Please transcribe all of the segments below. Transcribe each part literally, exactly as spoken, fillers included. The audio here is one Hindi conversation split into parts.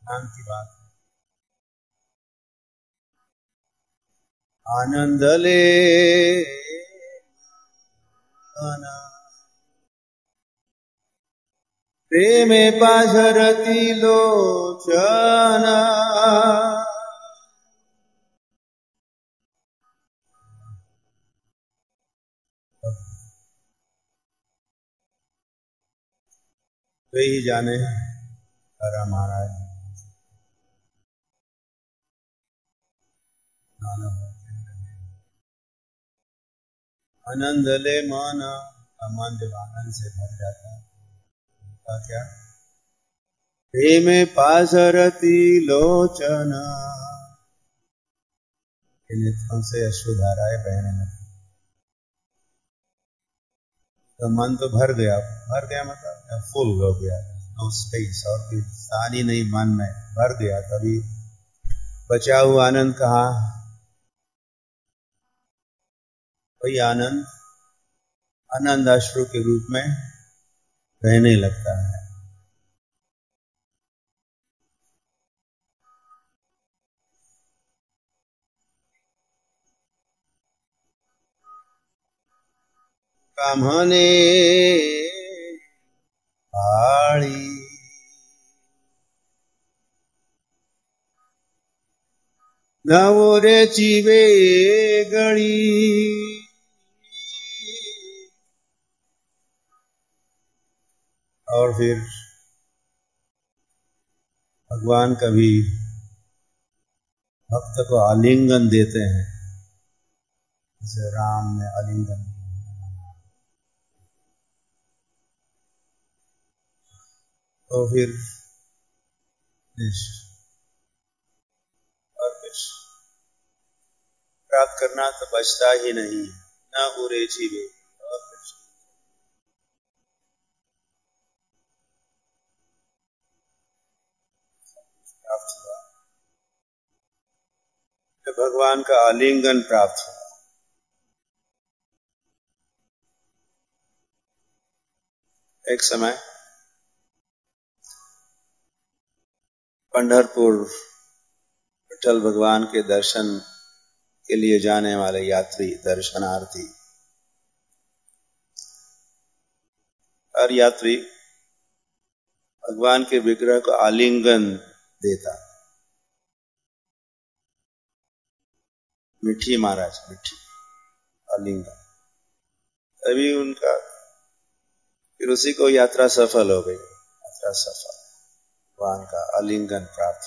ध्यान की बात। आनंद ले मना प्रेमे पाझरती लोचना वे ही जाने हरा महाराज आनंद ले मन। मन जब आनंद से भर जाता है का क्या? प्रेमे पाझरती लोचना, नेत्रों से अश्रुधाराएं बहने लगती। तो मन तो भर गया, भर गया मतलब फुल हो गया, नो स्पेस, और कोई स्थान ही नहीं मन में, भर गया। तभी बचा हुआ आनंद कहाँ? वही आनंद आनंद अश्रु के रूप में बहने लगता है। कामने आड़ी नवोरे चीवे गड़ी, और फिर भगवान कभी भक्त को आलिंगन देते हैं, जैसे राम ने आलिंगन, तो फिर और कुछ प्राप्त करना तो बचता ही नहीं, न उरे जीवे, और कुछ प्राप्त हुआ तो भगवान का आलिंगन प्राप्त हुआ। एक समय पंढरपुर विठ्ठल भगवान के दर्शन के लिए जाने वाले यात्री, दर्शनार्थी, हर यात्री भगवान के विग्रह को आलिंगन देता। मिठी महाराज, मिठी आलिंगन, तभी उनका फिर उसी को यात्रा सफल हो गई। यात्रा सफल, भगवान का आलिंगन प्राप्त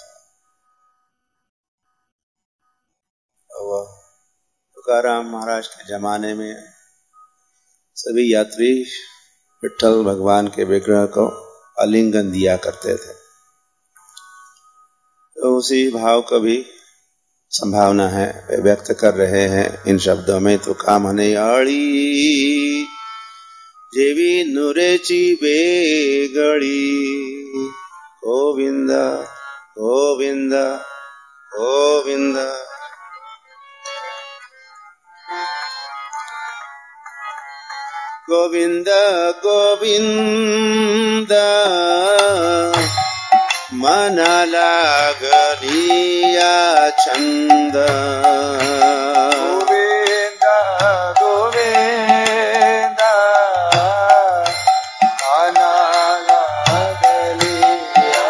हुआ। तुकाराम महाराज के जमाने में सभी यात्री विठ्ठल भगवान के विग्रह को आलिंगन दिया करते थे। तो उसी भाव को भी संभावना है, वे व्यक्त कर रहे हैं इन शब्दों में। तो कामने आड़ी जेवी नुरेची बेगड़ी, गोविंद गोविंद गोविंद। गोविंद गोविंद मना लागलिया छंद, गोविंद गोविंद मना लागलिया,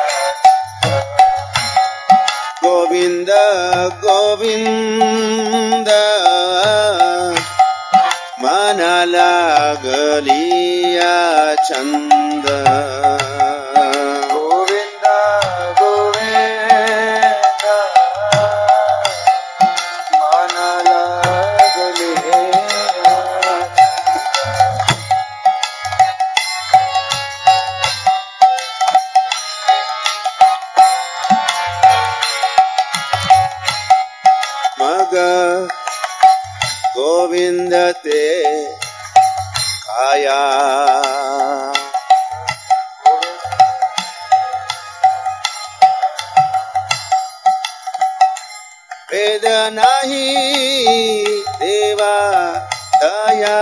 गोविंद गोविंद मना लागलिया छंद, गोविंद गोविंद मना लागलिया। मग गोविंद ते आया, वेद नाही देवा दया,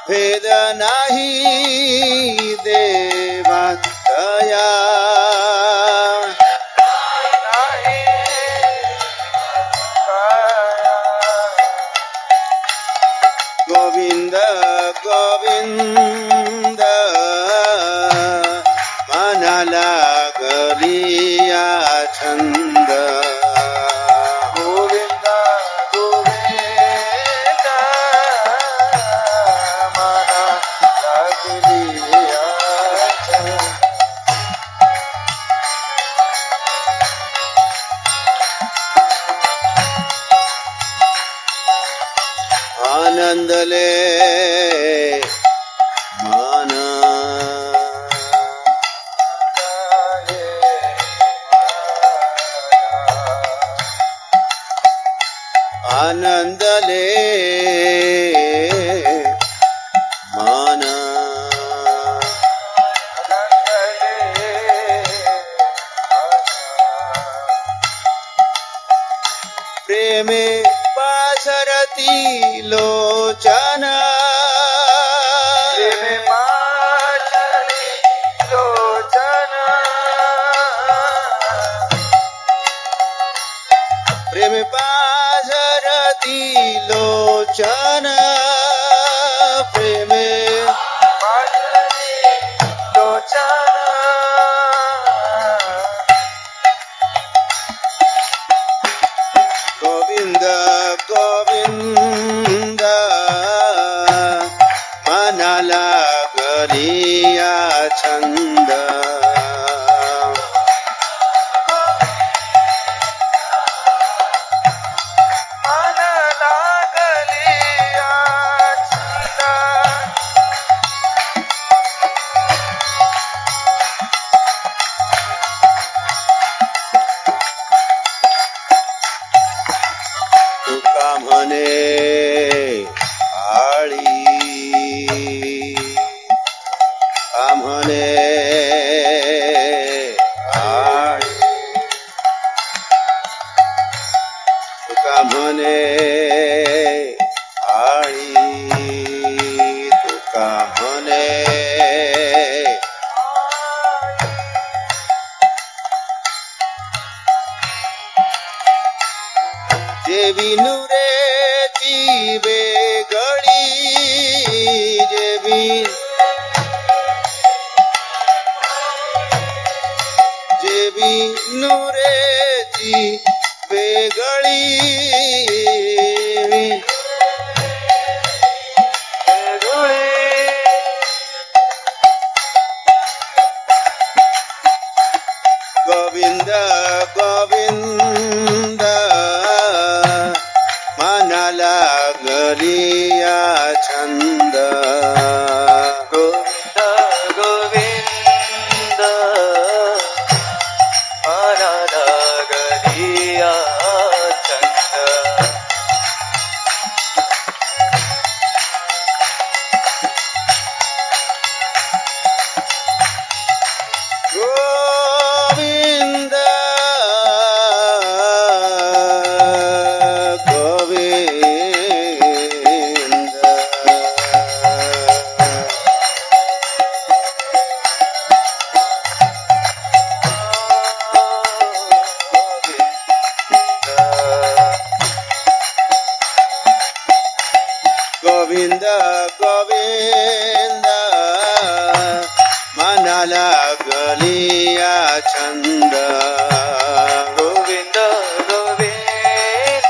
भेद नाही देवा दया गोविंद गोविंद मनाला गरिया छंद गोविंद गोविंद मनाला गरिया छंद आनंद ले मन आनंद ले मन प्रेम पाशरती लोचन प्रेम पाशरती लोचन प्रेम पाशरती लोचन प्रेम पाशरती लोचन गोविंद गोविंद मनाला गरिया छंद मनाला गरिया छंद तुका म्हणे आळी का म्हणे आळी तुका म्हणे आळी तुका म्हणे जेवी नुरेची वेगळी जेवी जेवी नुरेची वेगळी वेगळी गोविंद गोविंद मनाला गरिया छंद गोविंद गोविंद मनाला गरिया छंद गोविंद गोविंद गोविंद गोविंद मनाला गरिया छंद गोविंद गोविंद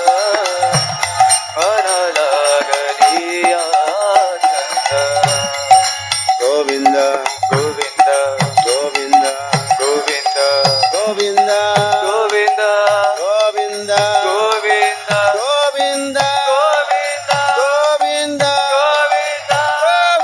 मनाला गरिया छंद Govind Govind Govind Govind Govind Govind Govind Govind Govind Govind Govind Govind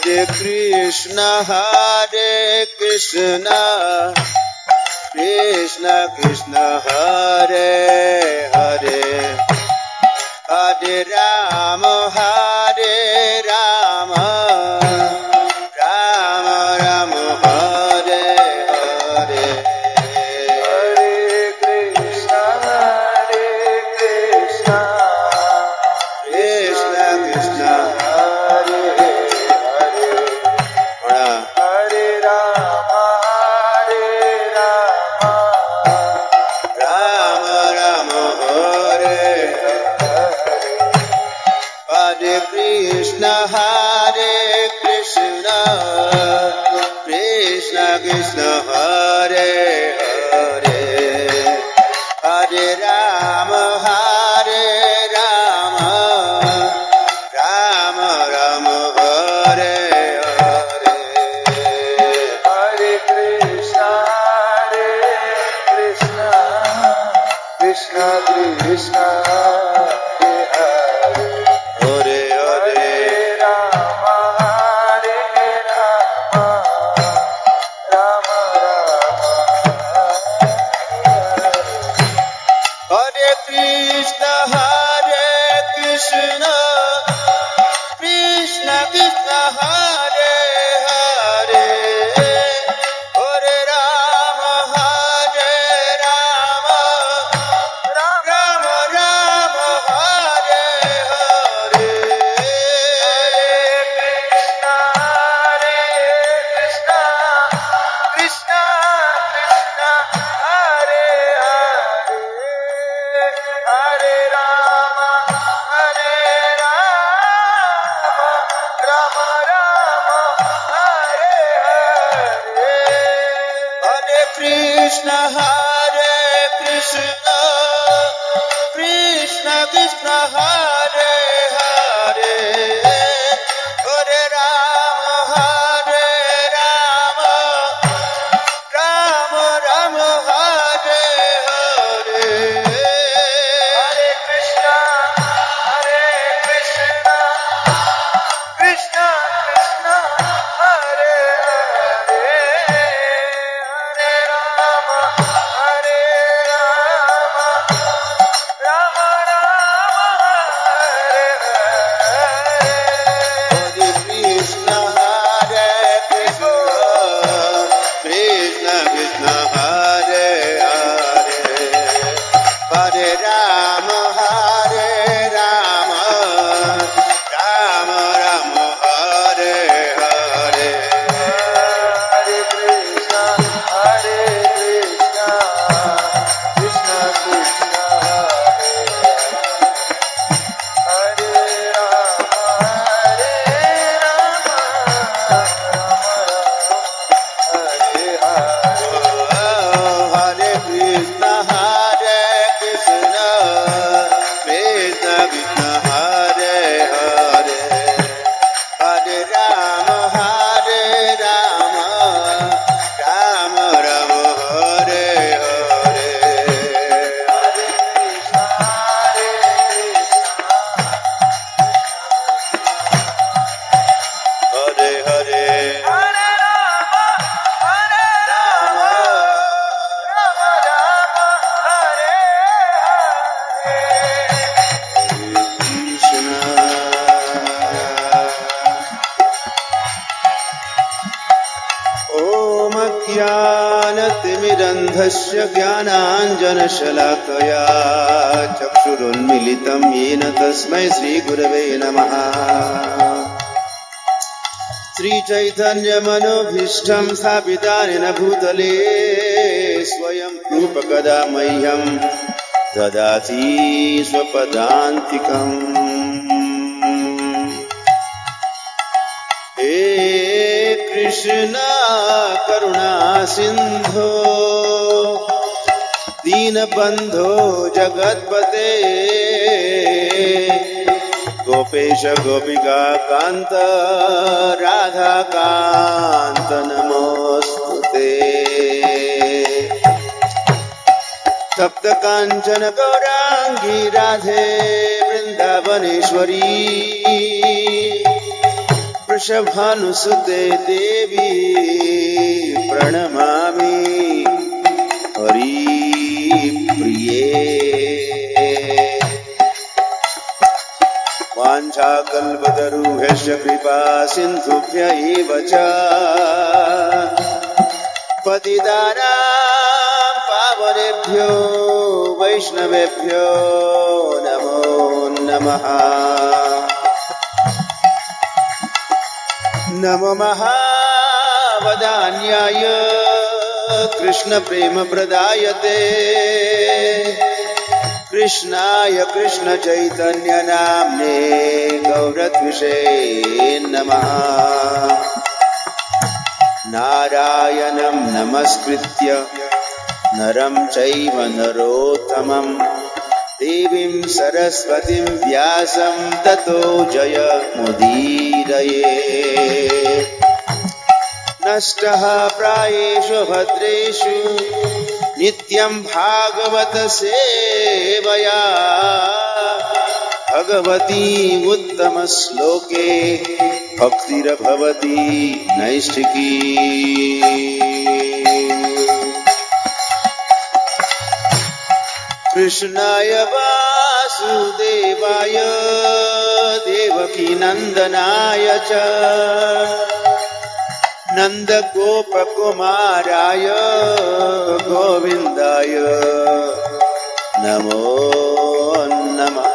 Hare Krishna, Hare Krishna, Krishna Krishna, Hare Hare, Hare Rama, Hare Rama, Rama Rama, Hare Hare. Hare Krishna, Hare Krishna, Krishna Krishna, Hare Hare, Hare Rama, Hare Rama, Rama Rama, Hare Hare. Hare Krishna, Hare Krishna, Krishna Krishna, Hare Hare, Hare Rama, Hare Rama, Rama Rama, Hare Hare. Hare Krishna, Hare Krishna, Krishna Krishna, Hare Hare, Hare Hare Rama, Hare Rama, Rama Rama, Hare Krishna, Hare Krishna, Krishna Krishna, Hare Hare, Hare Rama, Hare Rama, Rama Rama, Hare Hare. Krishna, Hare Krishna, Krishna Krishna, Hare Hare, Hare Rama, Hare Rama, Rama Rama, Hare Hare. Hare Krishna, Hare Krishna, Krishna Krishna, Hare Hare, Hare Rama, Hare Rama, Rama Rama, Hare Hare. Hare Krishna, Hare Krishna, Krishna Krishna, Hare Hare, Hare Rama, Hare Rama, Rama Rama, Hare Hare. Hare Krishna, Hare Krishna, Krishna Krishna, Hare Hare, Hare Rama, Hare Rama, Rama Rama, Hare Hare. Hare Krishna, Hare Krishna, Krishna Krishna, Hare Rama, Hare Rama, Hare Hare. Hare Krishna, Hare Krishna, Krishna Krishna, Hare Hare, Hare Rama, Hare Rama, Rama Rama, Hare Hare. Hare Krishna, Hare Krishna, Hare Hare, Hare Rama, Hare Rama, Rama Rama, Hare Hare. Om Ajnanatirandhasya Jnananjanashalakaya Chakshurunmilitam Yena Tasmai Shri Gurave Namaha. Shri Chaitanya Manobhishtam Sthapitanena Bhutale Swayam Rupa Kada Mahyam Dadati Swapadantikam. He Krishna Karuna Sindho Deenabandho Jagatpate Gopesha Gopika Kanta Radha Kanta Namostute. Tapta Kanchana Gaurangi Radhe Vrindavaneshwari वृषभानुसुते देवी प्रणमामि हरिप्रिये। वाञ्छाकल्पतरुभ्यश्च कृपा सिन्धुभ्य एव च पतितानां पावनेभ्यो वैष्णवेभ्यो नमो नमः। नमो महावदान्याय कृष्ण प्रेम प्रदायते कृष्णाय कृष्ण चैतन्य नाम्ने गौरत्विषे नमः। नारायणं नमस्कृत्य नरं चैव नरोत्तमं देवीं सरस्वतीं व्यासं ततो जयमुदीरये। नष्टः प्रायेषु भद्रेषु नित्यं भागवत सेवया भगवती उत्तम श्लोके भक्तिर्भवति नैष्ठिकी। कृष्णाय वासुदेवाय देवकी नंदनाय च नंदगोपकुमाराय गोविन्दाय नमो नमः।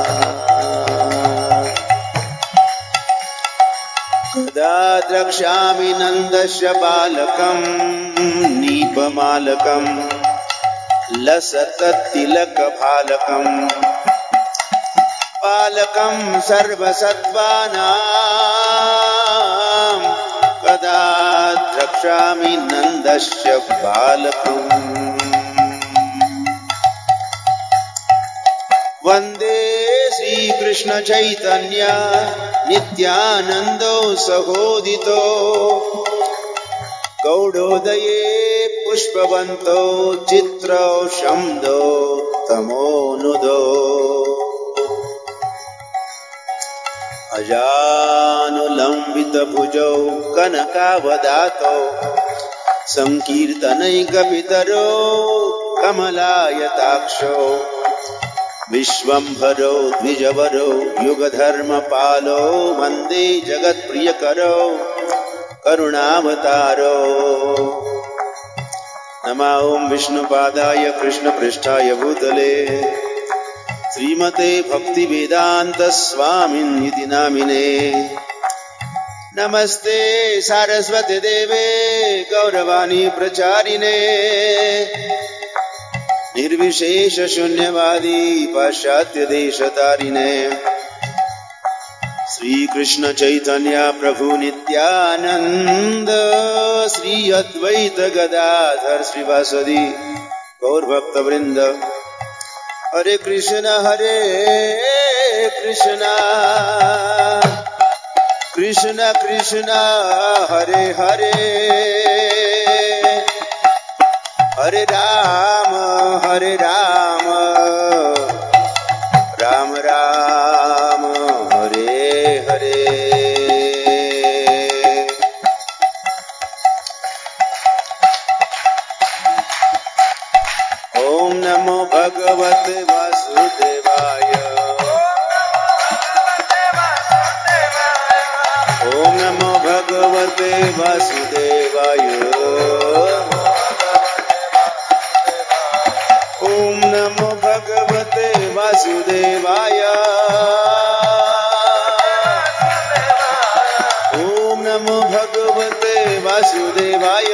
कदा द्रक्ष्यामि नन्दस्य बालकं नीपमालकं लसततिलकभालकं बालकं सर्वसत्त्वानां कदा द्रक्ष्यामि नन्दस्य बालकम्। वन्दे श्रीकृष्ण चैतन्य नित्यानन्दो सहोदितो गौडोदये पुष्पवन्तो चित्रौ शम्दो तमोनुदो अजानुलम्बितभुजौ कनकावदातौ संकीर्तनैकपितरो कमलायताक्षौ विश्वम्भरो द्विजवरो युगधर्मपालो वन्दे जगत्प्रियकरो करुणावतारो। नमः ओं विष्णुपादाय कृष्णपृष्ठाय भूतले श्रीमते भक्तिवेदांत स्वामिन्निति नामिने। नमस्ते सारस्वती देवे गौरवाणी प्रचारिणे निर्विशेष शून्यवादी पाश्चात्य देशतारिणे। श्री कृष्ण चैतन्य प्रभु नित्यानंद श्री अद्वैत गदाधर श्रीवासदि गौर भक्त वृंद। हरे कृष्ण हरे कृष्ण कृष्ण कृष्ण हरे हरे हरे राम हरे राम राम राम हरे हरे। ओम नमो भगवते वासुदेवाय ओम नमो भगवते वासुदेवाय ओम नमो भगवते वासुदेवाय ओम नमो भगवते वासुदेवाय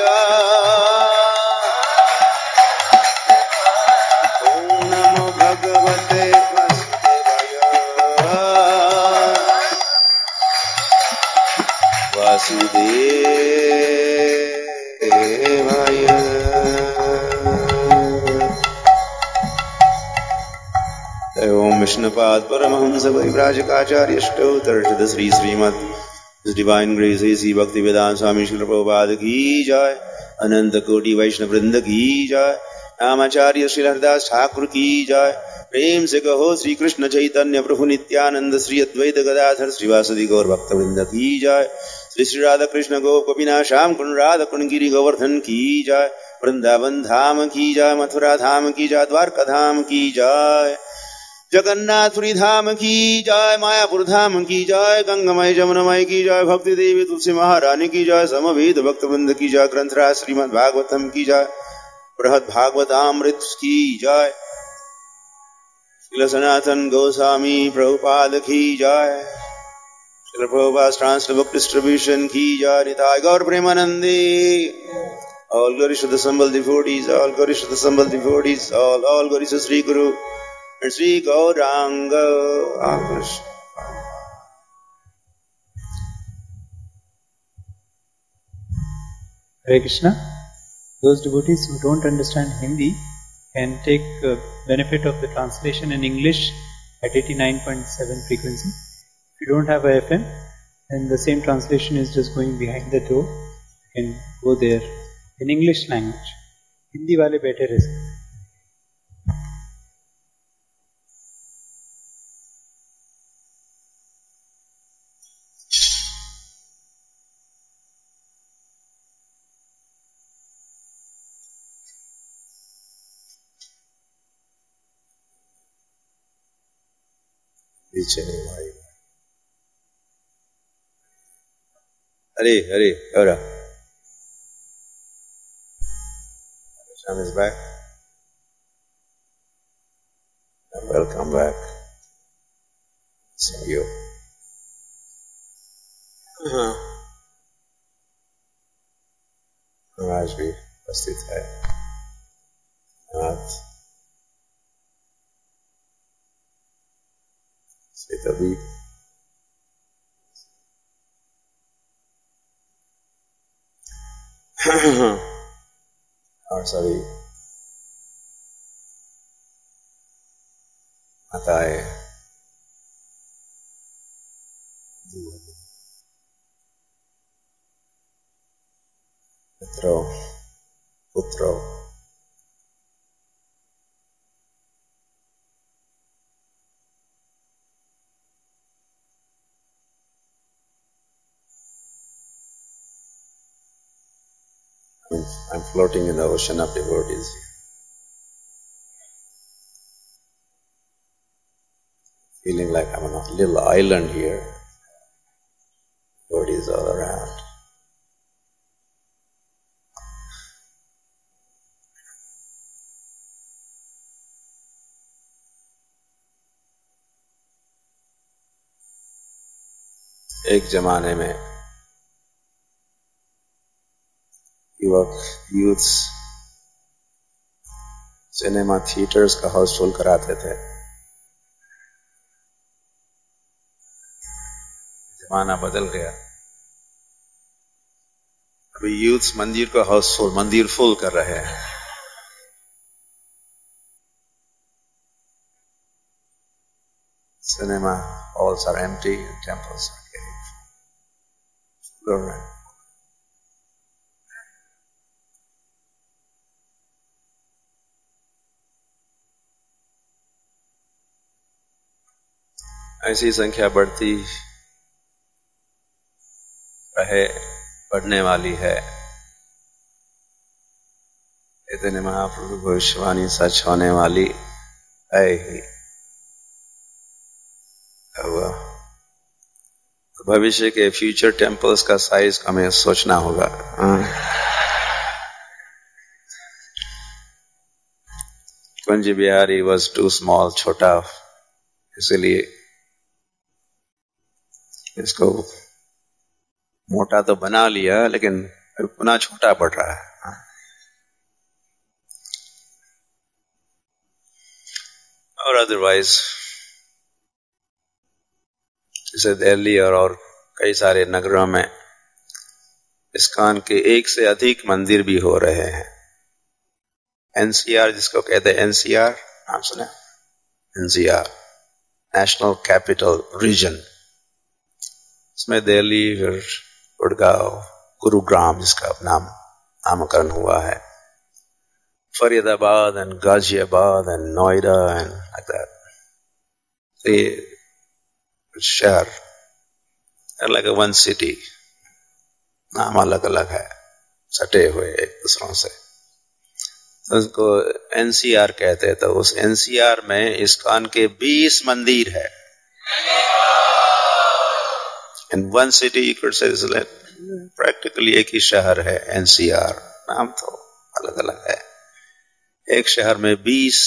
ओम नमो भगवते वासुदेवाय वासुदेवाय। ओम विष्णुपाद परमहंस परिव्राजकाचार्यष्टौ तरषद Shri Srimad divine grace A C Bhaktivedanta स्वामी श्री प्रभुपाद की जय। अनंत कोटि वैष्णव वृंद की जय। रामाचार्य श्री हरिदास ठाकुर की जय। प्रेम से कहो श्री कृष्ण चैतन्य प्रभु नित्यानंद श्री अद्वैत गदाधर श्रीवासदि गौर भक्तवृंद की जय। श्री श्री राधा कृष्ण गोप गोपीनाथ श्याम कुंड राधा कुंड गिरि गोवर्धन की जय। वृंदावन धाम की जय, मथुरा धाम की जय, द्वारका धाम की जय, जगन्नाथपुरी धाम की जय, मायापुर धाम की जय, गंगामय जमुनामय की जय, भक्ति देवी तुलसी महारानी की जय, समवेद भक्तवृंद की जय, ग्रंथराज श्रीमद् भागवतम की जय, बृहद भागवतामृत की जय, श्रील सनातन गोस्वामी प्रभुपाद की जय, Srila Prabhupada translate book distribution की जय, निताय गौर प्रेमानंदे। All glories to the assembled devotees, all glories to the assembled devotees, all, all glories to Sri Guru and Sri Gauranga. Hare Krishna. Those devotees who don't understand Hindi can take uh, benefit of the translation in English at eighty-nine point seven frequency. If you don't have a F M, then the same translation is just going behind the door. You can go there in English language. Hindi वाले बैठे रह सकते। पीछे नहीं भाई। अरे अरे अरे Sham is back. Welcome back. See you. हाँ आज भी उपस्थित है। नाथ श्वेतादी और सभी माताएं, मित्रों, पुत्रों, I'm floating in the ocean of devotees. Feeling like I'm on a little island here. Devotees all around. एक जमाने में युवक यूथ्स सिनेमा थिएटर्स का हाउसफुल कराते थे। जमाना बदल गया। अभी यूथ्स मंदिर को हाउसफुल, मंदिर फुल कर रहे हैं। Cinema halls are empty and temples are getting full. ऐसी संख्या बढ़ती रहे, बढ़ने वाली है। इतने महाप्रभु भविष्यवाणी सच होने वाली है ही। भविष्य के फ्यूचर टेम्पल्स का साइज हमें सोचना होगा। Kunj Bihari was too small, छोटा, इसलिए इसको मोटा तो बना लिया, लेकिन पुनः छोटा पड़ रहा है। और अदरवाइज जैसे दिल्ली और, और कई सारे नगरों में इस्कॉन के एक से अधिक मंदिर भी हो रहे हैं। एनसीआर जिसको कहते हैं, एनसीआर नाम सुना? एनसीआर नेशनल कैपिटल रीजन, इसमें दिल्ली, फिर गुड़गांव, गुरुग्राम जिसका नाम नामकरण हुआ है, Faridabad and Ghaziabad and Noida and like that. The शहर like a one city, नाम अलग अलग है, सटे हुए एक दूसरों से, तो उसको एनसीआर कहते हैं। तो उस एनसीआर में इस्कॉन के बीस मंदिर है। In one city you could say practically एक ही शहर है एनसीआर, नाम तो अलग अलग है। एक शहर में बीस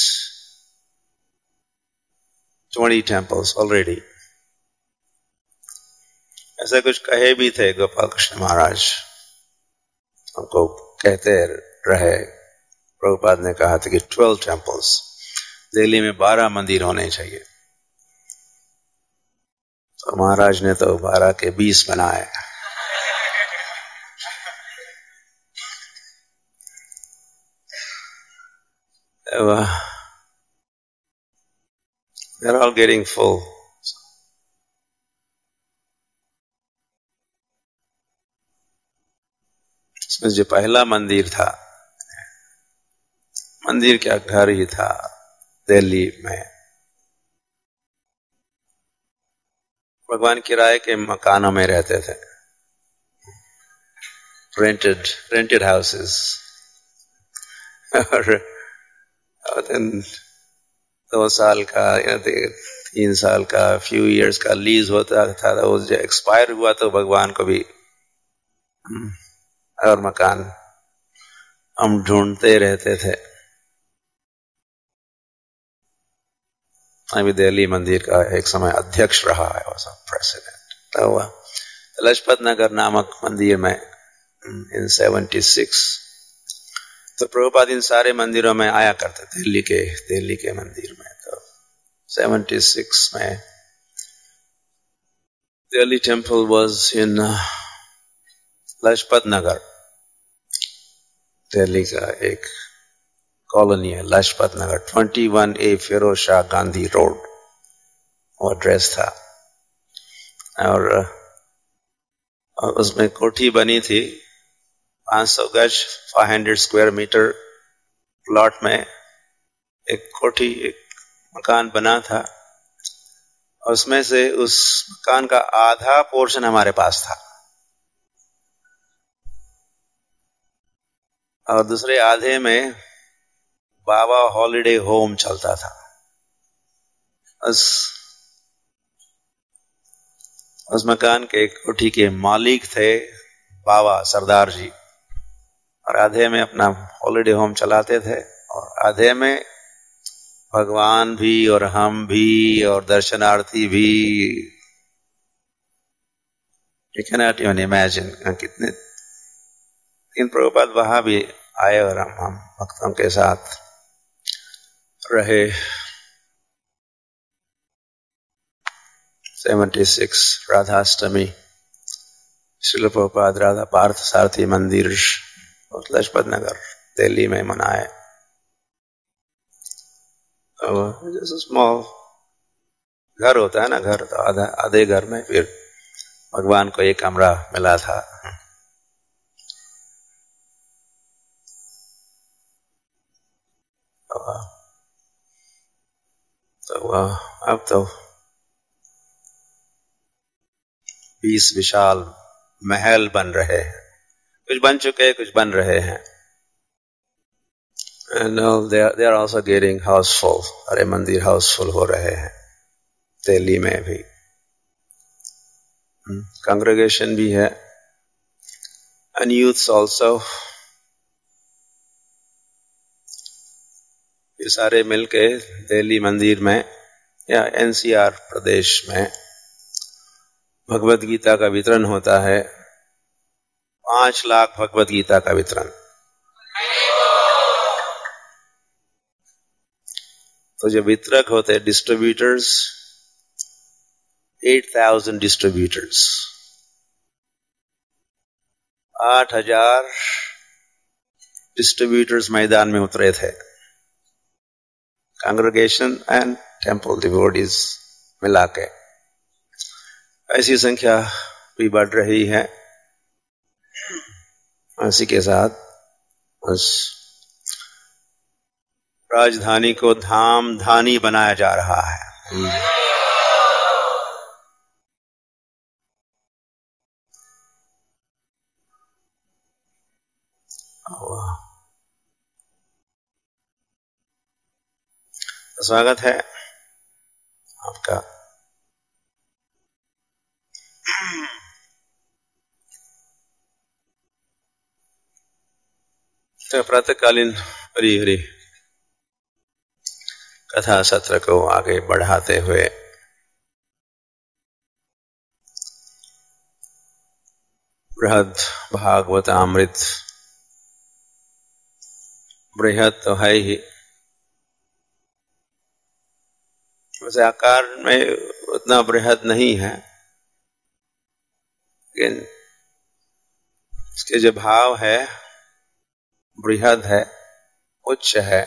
twenty temples already। ऐसा कुछ कहे भी थे गोपाल कृष्ण महाराज, उनको कहते रहे। प्रभुपाद ने कहा था कि twelve temples, दिल्ली में बारह मंदिर होने चाहिए, तो महाराज ने तो बारह के बीस बनाए। They're all getting full. इसमें जो पहला मंदिर था, मंदिर क्या घर ही था दिल्ली में, भगवान किराए के मकानों में रहते थे, रेंटेड रेंटेड हाउसेस। और दो साल का या तीन साल का फ्यू इयर्स का लीज होता था, तो वो जो एक्सपायर हुआ तो भगवान को भी और मकान हम ढूंढते रहते थे। अभी दिल्ली मंदिर का एक समय अध्यक्ष रहा है, वो प्रेसिडेंट। तो लजपत नगर नामक मंदिर में इन सेवेंटी सिक्स, तो प्रभुपाद इन सारे मंदिरों में आया करते थे, दिल्ली के दिल्ली के मंदिर में। तो सेवेंटी सिक्स में Delhi temple was in Lajpat Nagar, Delhi का एक कॉलोनी है लाजपत नगर, इक्कीस ए फिरोज शाह गांधी रोड, वो एड्रेस था। और, और उसमें कोठी बनी थी पाँच सौ गज, पाँच सौ स्क्वायर मीटर प्लॉट में एक कोठी, एक मकान बना था। उसमें से उस मकान का आधा पोर्शन हमारे पास था और दूसरे आधे में बाबा हॉलिडे होम चलता था। उस उस मकान के कोठी के मालिक थे बाबा सरदार जी, और आधे में अपना हॉलिडे होम चलाते थे और आधे में भगवान भी और हम भी और दर्शनार्थी भी। You cannot even imagine कितने। इन प्रभुपाद वहां भी आए और हम हम भक्तों के साथ रहे। सेवेंटी सिक्स राधाष्टमी, श्रील प्रभुपाद राधा पार्थ सारथी मंदिर लजपत नगर दिल्ली में मनाए। स्मॉल घर होता है ना, घर तो आधा आधे घर में फिर भगवान को एक कमरा मिला था। तो अब तो बीस विशाल महल बन रहे हैं, कुछ बन चुके हैं, कुछ बन रहे हैं। And now they are, they are also getting houseful, अरे मंदिर हाउसफुल हो रहे हैं दिल्ली में भी। Congregation भी है and youths also। ये सारे मिलके दिल्ली मंदिर में या एनसीआर प्रदेश में भगवत गीता का वितरण होता है। पांच लाख भगवत गीता का वितरण। तो जो वितरक होते हैं डिस्ट्रीब्यूटर्स, एट थाउजेंड डिस्ट्रीब्यूटर्स, आठ हजार डिस्ट्रीब्यूटर्स मैदान में उतरे थे। कांग्रेगेशन एंड टेम्पल डिवोटीज मिला के ऐसी संख्या भी बढ़ रही है। इसी के साथ बस राजधानी को धाम धानी बनाया जा रहा है। स्वागत है आपका। तो प्रातःकालीन हरि हरि कथा सत्र को आगे बढ़ाते हुए बृहद भागवतामृत बृहद तो है ही, वैसे आकार में उतना बृहद नहीं है, लेकिन इसके जो भाव है बृहद है, उच्च है,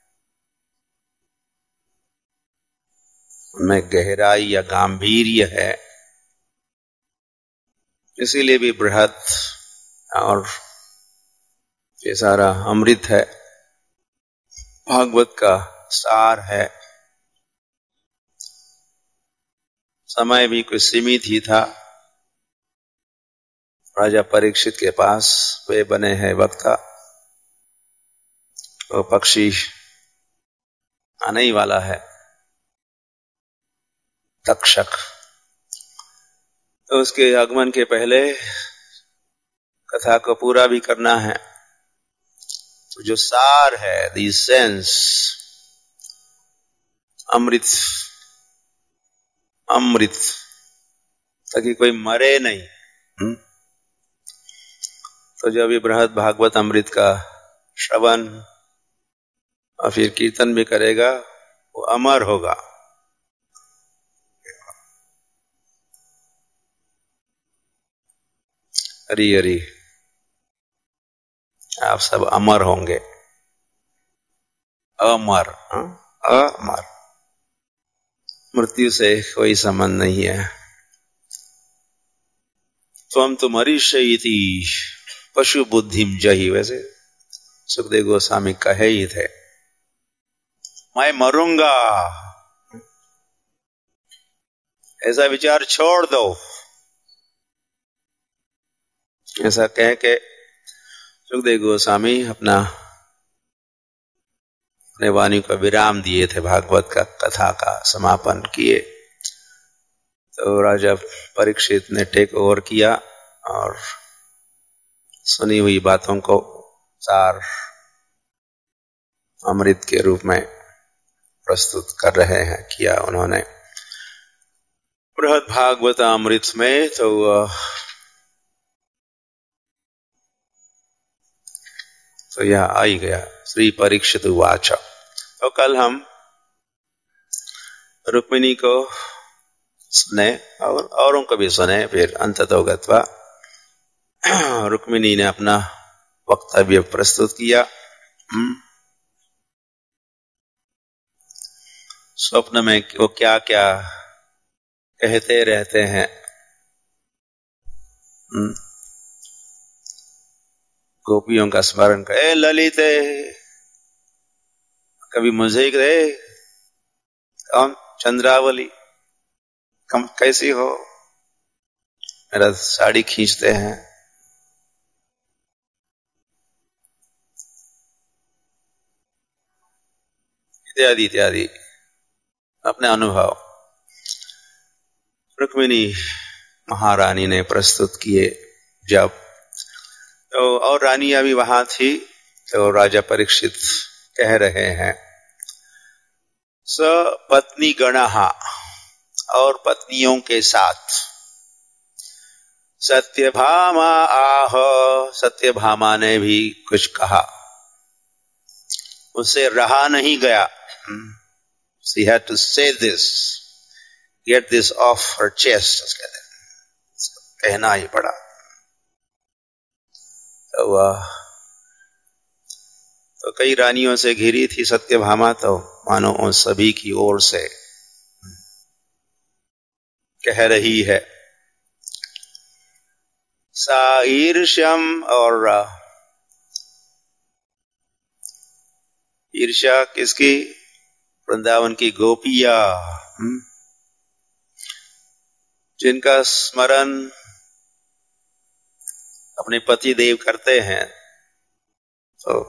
उनमें गहराई या गांभीर्य है, इसीलिए भी बृहद। और ये सारा अमृत है, भागवत का सार है। समय भी कुछ सीमित ही था, राजा परीक्षित के पास वे बने हैं वक्ता, वो पक्षी आने ही वाला है, तक्षक। तो उसके आगमन के पहले कथा को पूरा भी करना है। तो जो सार है, दी सेंस, अमृत अमृत, ताकि कोई मरे नहीं। हुँ? तो जब ये बृहद भागवत अमृत का श्रवण और फिर कीर्तन भी करेगा, वो अमर होगा। हरि हरि, आप सब अमर होंगे। अमर, अमर, मृत्यु से कोई संबंध नहीं है। त्वं तु मरीष्यति पशु बुद्धिम जहि, वैसे सुखदेव गोस्वामी कहे ही थे, मैं मरूंगा, ऐसा विचार छोड़ दो। ऐसा कह के सुखदेव गोस्वामी अपना अपने वाणी को विराम दिए थे, भागवत का कथा का समापन किए। तो राजा परीक्षित ने टेक ओवर किया और सुनी हुई बातों को सार अमृत के रूप में प्रस्तुत कर रहे हैं, किया उन्होंने। बृहद भागवत अमृत में तो तो यह आ ही गया, श्री परीक्षित उवाच। तो कल हम रुक्मिणी को सुने और औरों को भी सुने, फिर अंततो गत्वा रुक्मिणी ने अपना वक्तव्य प्रस्तुत किया। स्वप्न में वो क्या क्या कहते रहते हैं, गोपियों का स्मरण कर, ए ललिते, कभी मुझे ही कहे, कौन चंद्रावली, कम कैसी हो, मेरा साड़ी खींचते हैं। इत्यादि इत्यादि अपने अनुभव रुक्मिणी महारानी ने प्रस्तुत किए। जब तो और रानी अभी वहां थी, तो राजा परीक्षित कह रहे हैं, स पत्नी गणहा, और पत्नियों के साथ, सत्यभामा आह, सत्यभामा ने भी कुछ कहा, उससे रहा नहीं गया। She had to say this, get this off her chest, कहना ही पड़ा। तो वह तो कई रानियों से घिरी थी सत्यभामा, तो मानो उन सभी की ओर से कह रही है। सा ईर्ष्यम, और ईर्ष्या किसकी? वृंदावन की गोपिया, जिनका स्मरण अपने पति देव करते हैं तो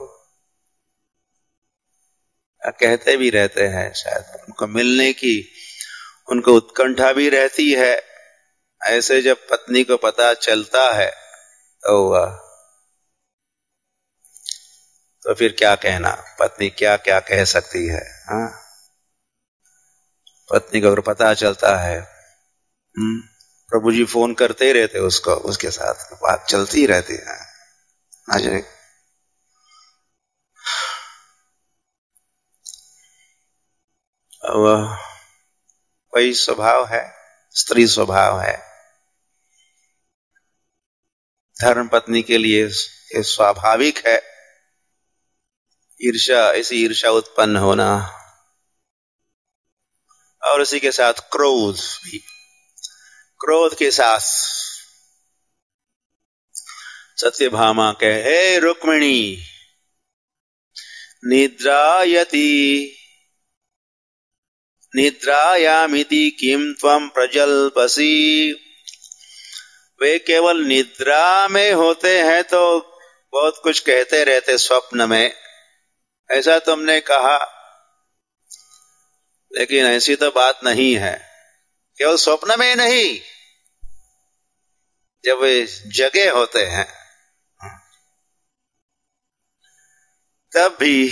कहते भी रहते हैं, शायद उनको मिलने की उनको उत्कंठा भी रहती है। ऐसे जब पत्नी को पता चलता है तो तो फिर क्या कहना, पत्नी क्या क्या कह सकती है। हाँ, पत्नी को अगर पता चलता है, हम्म प्रभु जी फोन करते ही रहते उसको, उसके साथ बात चलती रहती है। आज वह वही स्वभाव है, स्त्री स्वभाव है। धर्म पत्नी के लिए ये स्वाभाविक है ईर्ष्या, ऐसी ईर्ष्या उत्पन्न होना, और उसी के साथ क्रोध भी। क्रोध के साथ सत्यभामा कहे, हे रुक्मिणी निद्रायति निद्रायामिति किम त्वं प्रजल्पसि। वे केवल निद्रा में होते हैं तो बहुत कुछ कहते रहते स्वप्न में, ऐसा तुमने कहा, लेकिन ऐसी तो बात नहीं है। केवल स्वप्न में नहीं, जब वे जगे होते हैं तब भी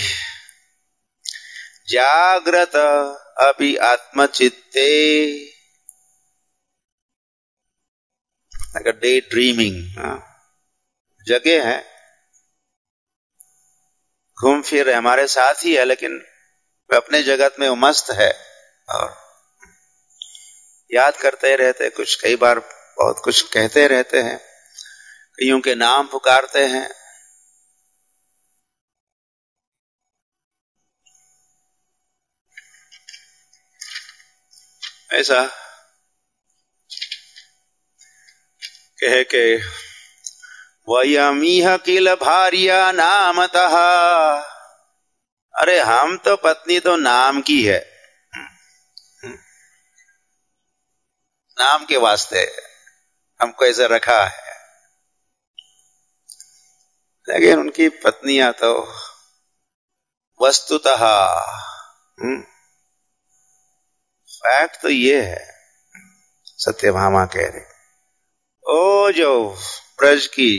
जागृत अपि आत्मचित्ते, like a day dreaming, जगे हैं, घूम फिर हमारे साथ ही है, लेकिन वे अपने जगत में मस्त है और याद करते रहते कुछ, कई बार बहुत कुछ कहते रहते हैं, कईयों के नाम पुकारते हैं। ऐसा कहे के वयमिह किल भार्या नामतः, अरे हम तो पत्नी तो नाम की है, नाम के वास्ते हमको ऐसा रखा है, लेकिन उनकी पत्नियां तो वस्तुतः, फैक्ट तो ये है, सत्यभामा कह रहे, ओ जो ब्रज की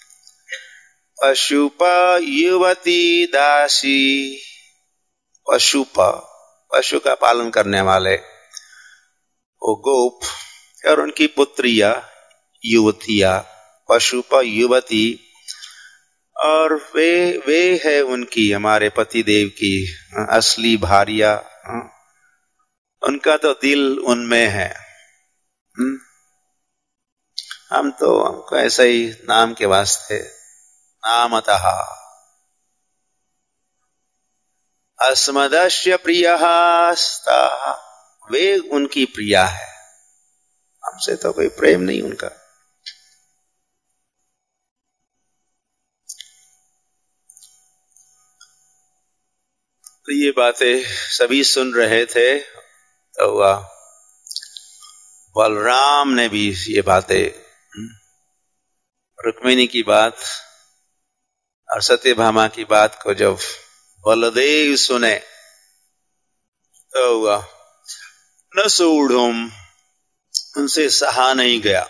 पशुप युवती दासी, पशुप पशु का पालन करने वाले वो गोप और उनकी पुत्रिया युवतिया, पशुप युवती, और वे वे है उनकी, हमारे पति देव की असली भार्या, उनका तो दिल उनमें है। हम तो हमको ऐसा ही नाम के वास्ते, नामतः अस्मदस्य प्रियः स्तः, वे उनकी प्रिया है, हमसे तो कोई प्रेम नहीं उनका। तो ये बातें सभी सुन रहे थे, तो बलराम ने भी ये बातें, रुक्मिणी की बात और सत्यभामा की बात को जब बलदेव सुने तो हुआ न सूढ़ुम, उनसे सहा नहीं गया।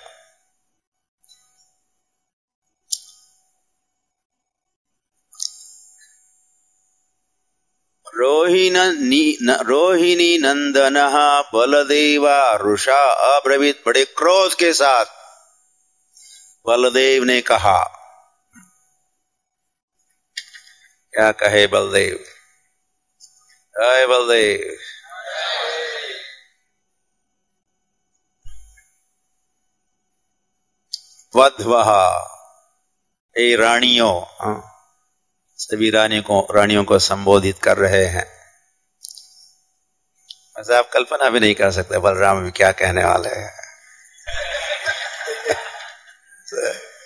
रोहिणी नंदनः बलदेवा रुषा अब्रवीत, बड़े क्रोध के साथ बलदेव ने कहा। क्या कहे बलदेव? हाय बलदेव, वध्वः, हे रानियों, सभी रानियों को रानियों को संबोधित कर रहे हैं। वैसे आप कल्पना भी नहीं कर सकते बलराम भी क्या कहने वाले हैं।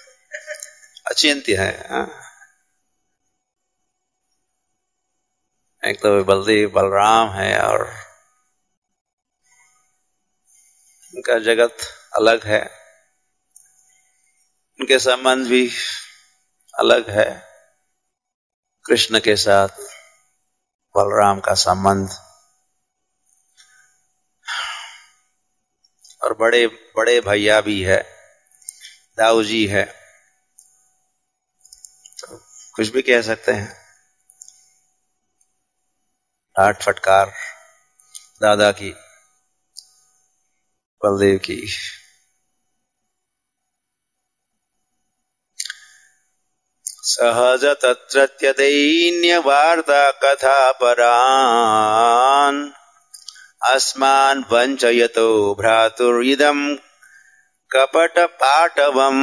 अचिंत्य है। एक तो बलदेव बलराम है और उनका जगत अलग है, उनके संबंध भी अलग है। कृष्ण के साथ बलराम का संबंध, और बड़े बड़े भैया भी है, दाऊ जी है, तो कुछ भी कह सकते हैं। डांट फटकार दादा की, बलदेव की। सहज तत्रत्य दैन्य वार्ता कथा परान् अस्मान् वञ्चयतो भ्रातुरिदं कपट पाटवम्।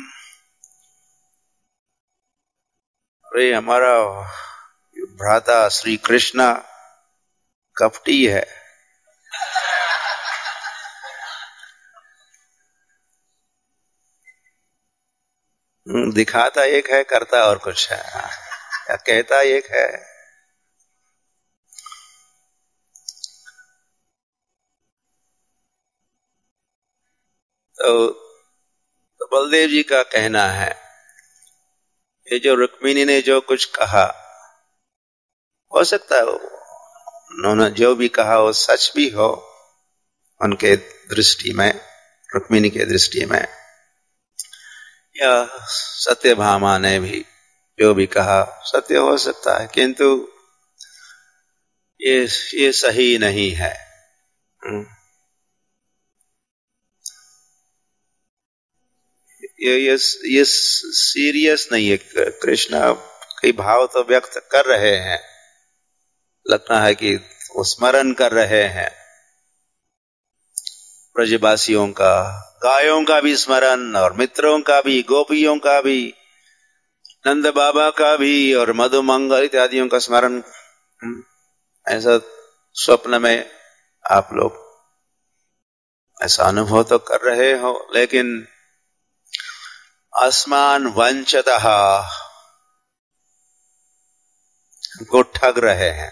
अरे हमारा भ्राता श्री कृष्ण कपटी है। दिखाता एक है, करता और कुछ है, या कहता एक है। तो, तो बलदेव जी का कहना है, ये जो रुक्मिणी ने जो कुछ कहा, हो सकता है उन्होंने जो भी कहा वो सच भी हो उनके दृष्टि में, रुक्मिणी के दृष्टि में, या सत्यभामा ने भी जो भी कहा सत्य हो सकता है, किंतु ये ये सही नहीं है। ये ये ये सीरियस नहीं है। कृष्ण कई भाव तो व्यक्त कर रहे हैं, लगता है कि वो स्मरण कर रहे हैं ब्रजवासियों का, गायों का भी स्मरण, और मित्रों का भी, गोपियों का भी, नंद बाबा का भी, और मधुमंगल इत्यादियों का स्मरण। ऐसा स्वप्न में आप लोग ऐसा अनुभव तो कर रहे हो, लेकिन अस्मान वंचतः को ठग रहे हैं।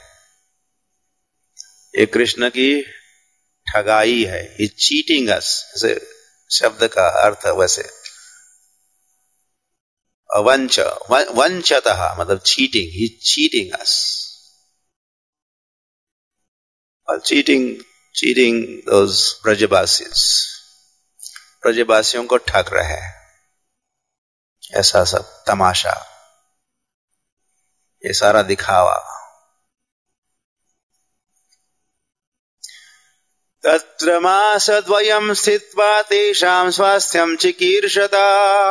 ये कृष्ण की ठगाई है, ये चीटिंग अस, ऐसे शब्द का अर्थ वैसे। अवंच वंचतः मतलब चीटिंग, ही चीटिंग अस, और चीटिंग चीटिंग दोज ब्रजवासीज, ब्रजवासियों को ठग रहे हैं। ऐसा सब तमाशा, ये सारा दिखावा। तत्र मासद्वयं स्थित्वा तेषां स्वास्थ्यं चिकीर्षता।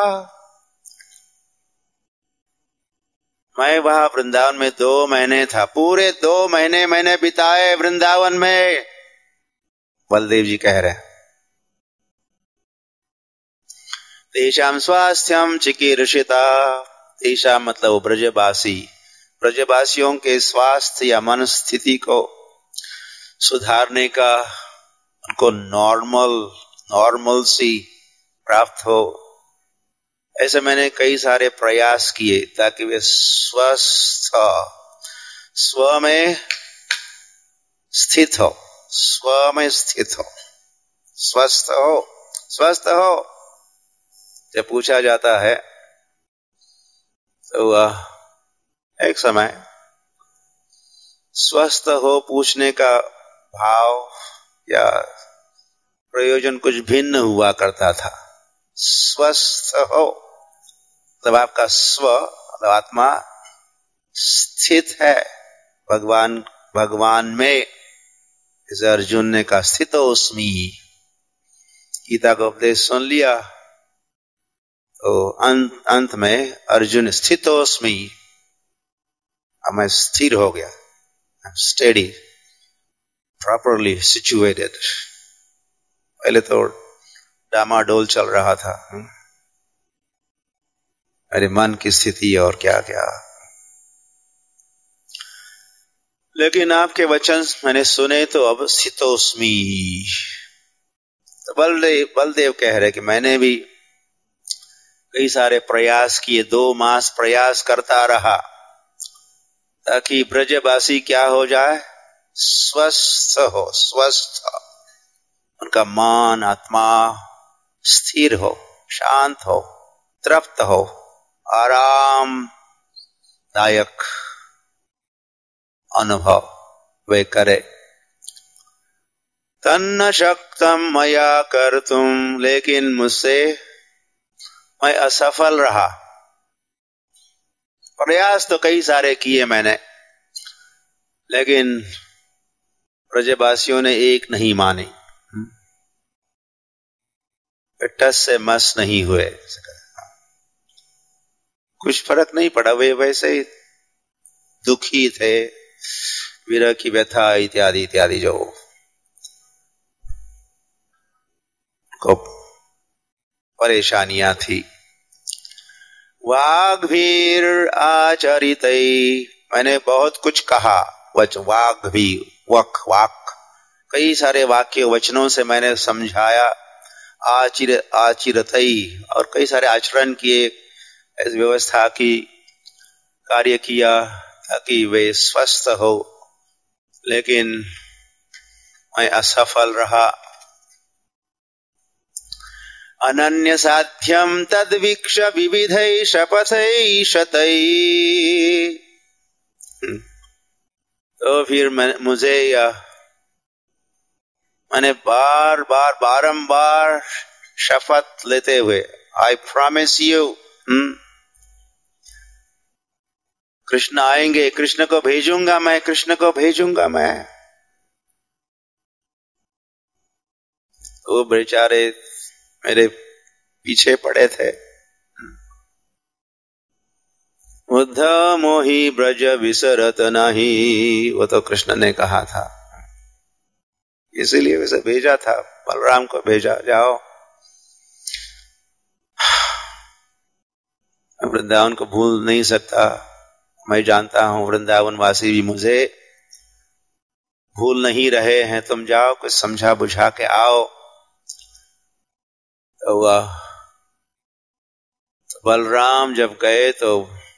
मैं वहां वृंदावन में दो महीने था, पूरे दो महीने मैंने बिताए वृंदावन में, बलदेव जी कह रहे हैं। तेषां स्वास्थ्यं चिकीर्षिता, तेषां मतलब ब्रजवासी, ब्रजवासियों के स्वास्थ्य या मन स्थिति को सुधारने का, उनको नॉर्मल नॉर्मल सी प्राप्त हो, ऐसे मैंने कई सारे प्रयास किए ताकि वे स्वस्थ, स्व में स्थित हो, स्व में स्थित हो, स्वस्थ हो, स्वस्थ हो। जब पूछा जाता है तो एक समय स्वस्थ हो पूछने का भाव या प्रयोजन कुछ भिन्न हुआ करता था। स्वस्थ हो मतलब आपका स्व मतलब आत्मा स्थित है भगवान भगवान में। जैसे अर्जुन ने कहा स्थितोस्मि, गीता का उपदेश सुन लिया तो अंत अंत में अर्जुन स्थितोस्मि, अब मैं स्थिर हो गया, I am steady, properly situated. पहले तो डामाडोल चल रहा था, मेरे मन की स्थिति और क्या क्या, लेकिन आपके वचन मैंने सुने तो अब स्थितोस्मि। तो बलदेव बलदेव कह रहे कि मैंने भी कई सारे प्रयास किए, दो मास प्रयास करता रहा, ताकि ब्रजवासी क्या हो जाए, स्वस्थ हो, स्वस्थ, उनका मन आत्मा स्थिर हो, शांत हो, तृप्त हो, आरामदायक अनुभव वे करे। तन्न शक्तम मया कर्तुम, लेकिन मुझसे मैं असफल रहा। प्रयास तो कई सारे किए मैंने, लेकिन ब्रजवासियों ने एक नहीं मानी, टस से मस नहीं हुए। कुछ फर्क नहीं पड़ा, वे वैसे ही दुखी थे, विरह की व्यथा इत्यादि इत्यादि जो को परेशानियां थी। वाग्भीर आचरितै, मैंने बहुत कुछ कहा, वच वाग भी वक वाक, कई सारे वाक्य वचनों से मैंने समझाया। आचिर आचिरतई, और कई सारे आचरण किए, इस व्यवस्था की कार्य किया ताकि वे स्वस्थ हो, लेकिन मैं असफल रहा। अनन्य साध्यम तद्वीक्ष विविधै शपथै शतै, तो फिर मैं मुझे यह मैंने बार बार बारंबार शपथ लेते हुए, आई प्रॉमिस यू, कृष्ण आएंगे, कृष्ण को भेजूंगा मैं, कृष्ण को भेजूंगा मैं। वो बेचारे मेरे पीछे पड़े थे। उद्धव मोहि ब्रज विसरत नहीं, वो तो कृष्ण ने कहा था, इसीलिए वैसे भेजा था, बलराम को भेजा, जाओ वृंदावन को भूल नहीं सकता, मैं जानता हूं वृंदावन वासी भी मुझे भूल नहीं रहे हैं, तुम जाओ कुछ समझा बुझा के आओ। तो वह तो बलराम जब गए तो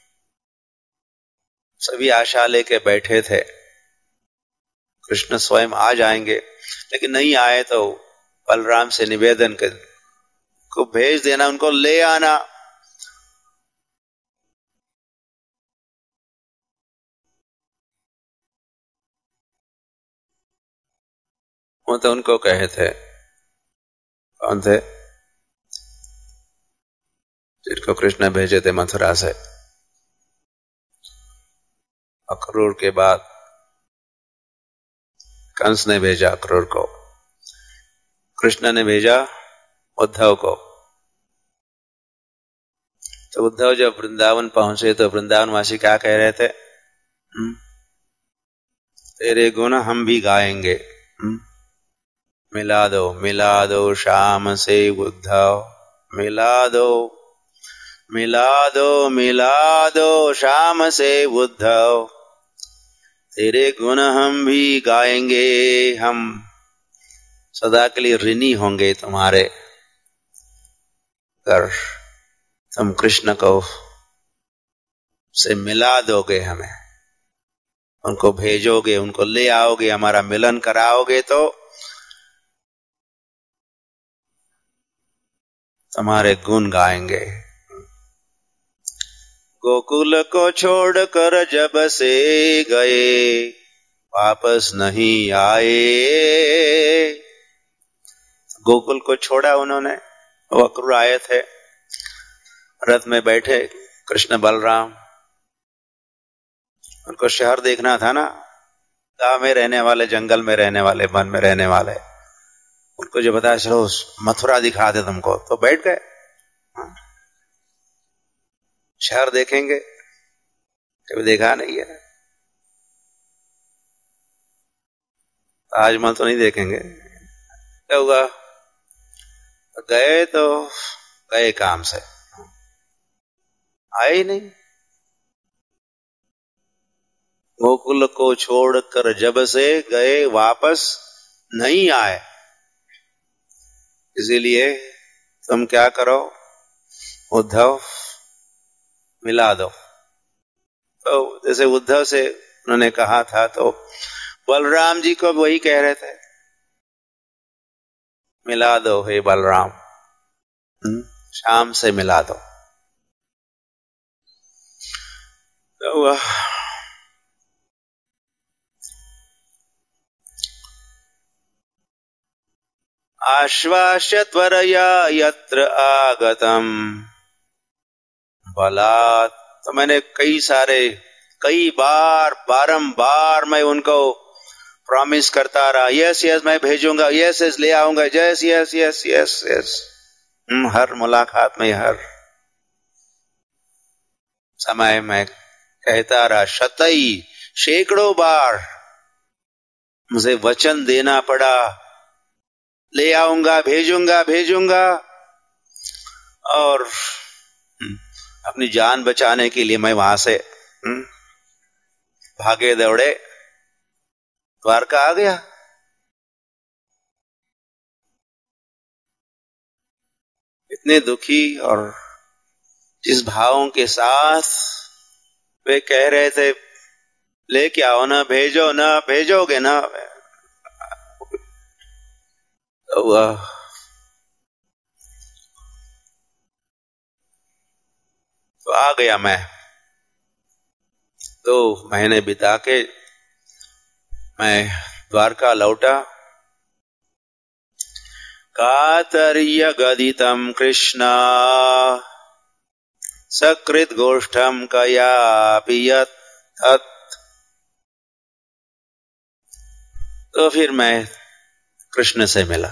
सभी आशा लेके बैठे थे, कृष्ण स्वयं आ जाएंगे, लेकिन नहीं आए। तो बलराम से निवेदन कर को भेज देना, उनको ले आना। वो तो उनको कहे थे, कौन थे जिनको कृष्ण भेजे थे मथुरा से, अक्रूर के बाद कंस ने भेजा अक्रूर को, कृष्ण ने भेजा उद्धव को। तो उद्धव जब वृंदावन पहुंचे तो वृंदावन वासी क्या कह रहे थे, हुँ? तेरे गुण हम भी गाएंगे, हुँ? मिला दो मिला दो श्याम से उद्धव, मिला दो मिला दो मिला दो श्याम से उद्धव, तेरे गुण हम भी गाएंगे, हम सदा के लिए ऋणी होंगे तुम्हारे, कर तुम कृष्ण को से मिला दोगे, हमें उनको भेजोगे, उनको ले आओगे, हमारा मिलन कराओगे, तो तुम्हारे गुण गाएंगे। गोकुल को छोड़कर जब से गए, वापस नहीं आए। गोकुल को छोड़ा उन्होंने, वो अक्रूर आए थे, रथ में बैठे कृष्ण बलराम, उनको शहर देखना था ना, गांव में रहने वाले, जंगल में रहने वाले, वन में रहने वाले, उनको जो बताया चलो मथुरा दिखा दे तुमको, तो बैठ गए, शहर देखेंगे, कभी देखा नहीं है, ताजमहल तो नहीं देखेंगे, क्या हुआ, तो गए तो गए काम से, आए ही नहीं। गोकुल को छोड़कर जब से गए, वापस नहीं आए। इसीलिए तुम क्या करो, उद्धव मिला दो, तो जैसे उद्धव से उन्होंने कहा था, तो बलराम जी को वही कह रहे थे, मिला दो हे बलराम, शाम से मिला दो। तो आश्वास्य त्वरया यत्र आगतम बलात्। तो मैंने कई सारे कई बार बारंबार मैं उनको प्रॉमिस करता रहा, यस यस मैं भेजूंगा, यस यस ले आऊंगा, yes yes yes yes yes. हर मुलाकात में, हर समय मैं कहता रहा, शतई सैकड़ों बार मुझे वचन देना पड़ा, ले आऊंगा, भेजूंगा भेजूंगा। और अपनी जान बचाने के लिए मैं वहां से भागे दौड़े द्वारका आ गया। इतने दुखी और जिस भावों के साथ वे कह रहे थे, लेके आओ ना, भेजो ना, भेजोगे ना, तो, तो आ गया मैं। दो महीने बिता के मैं द्वारका लौटा। कातर्य गदितम कृष्ण सकृत गोष्ठम कयापि यत्। तो फिर मैं कृष्ण से मिला,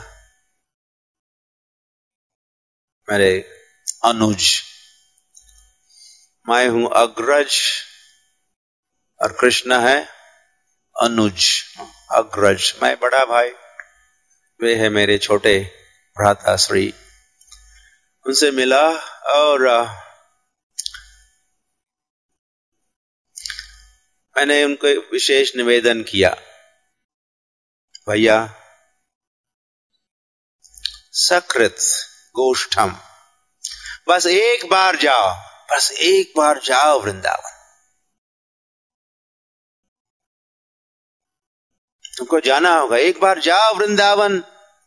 मेरे अनुज। मैं हूं अग्रज और कृष्ण है अनुज, अग्रज। मैं बड़ा भाई, वे है मेरे छोटे भ्राता श्री। उनसे मिला और मैंने उनको विशेष निवेदन किया, भैया सकृत गोष्ठम, बस एक बार जाओ, बस एक बार जाओ वृंदावन। तुमको जाना होगा, एक बार जाओ वृंदावन।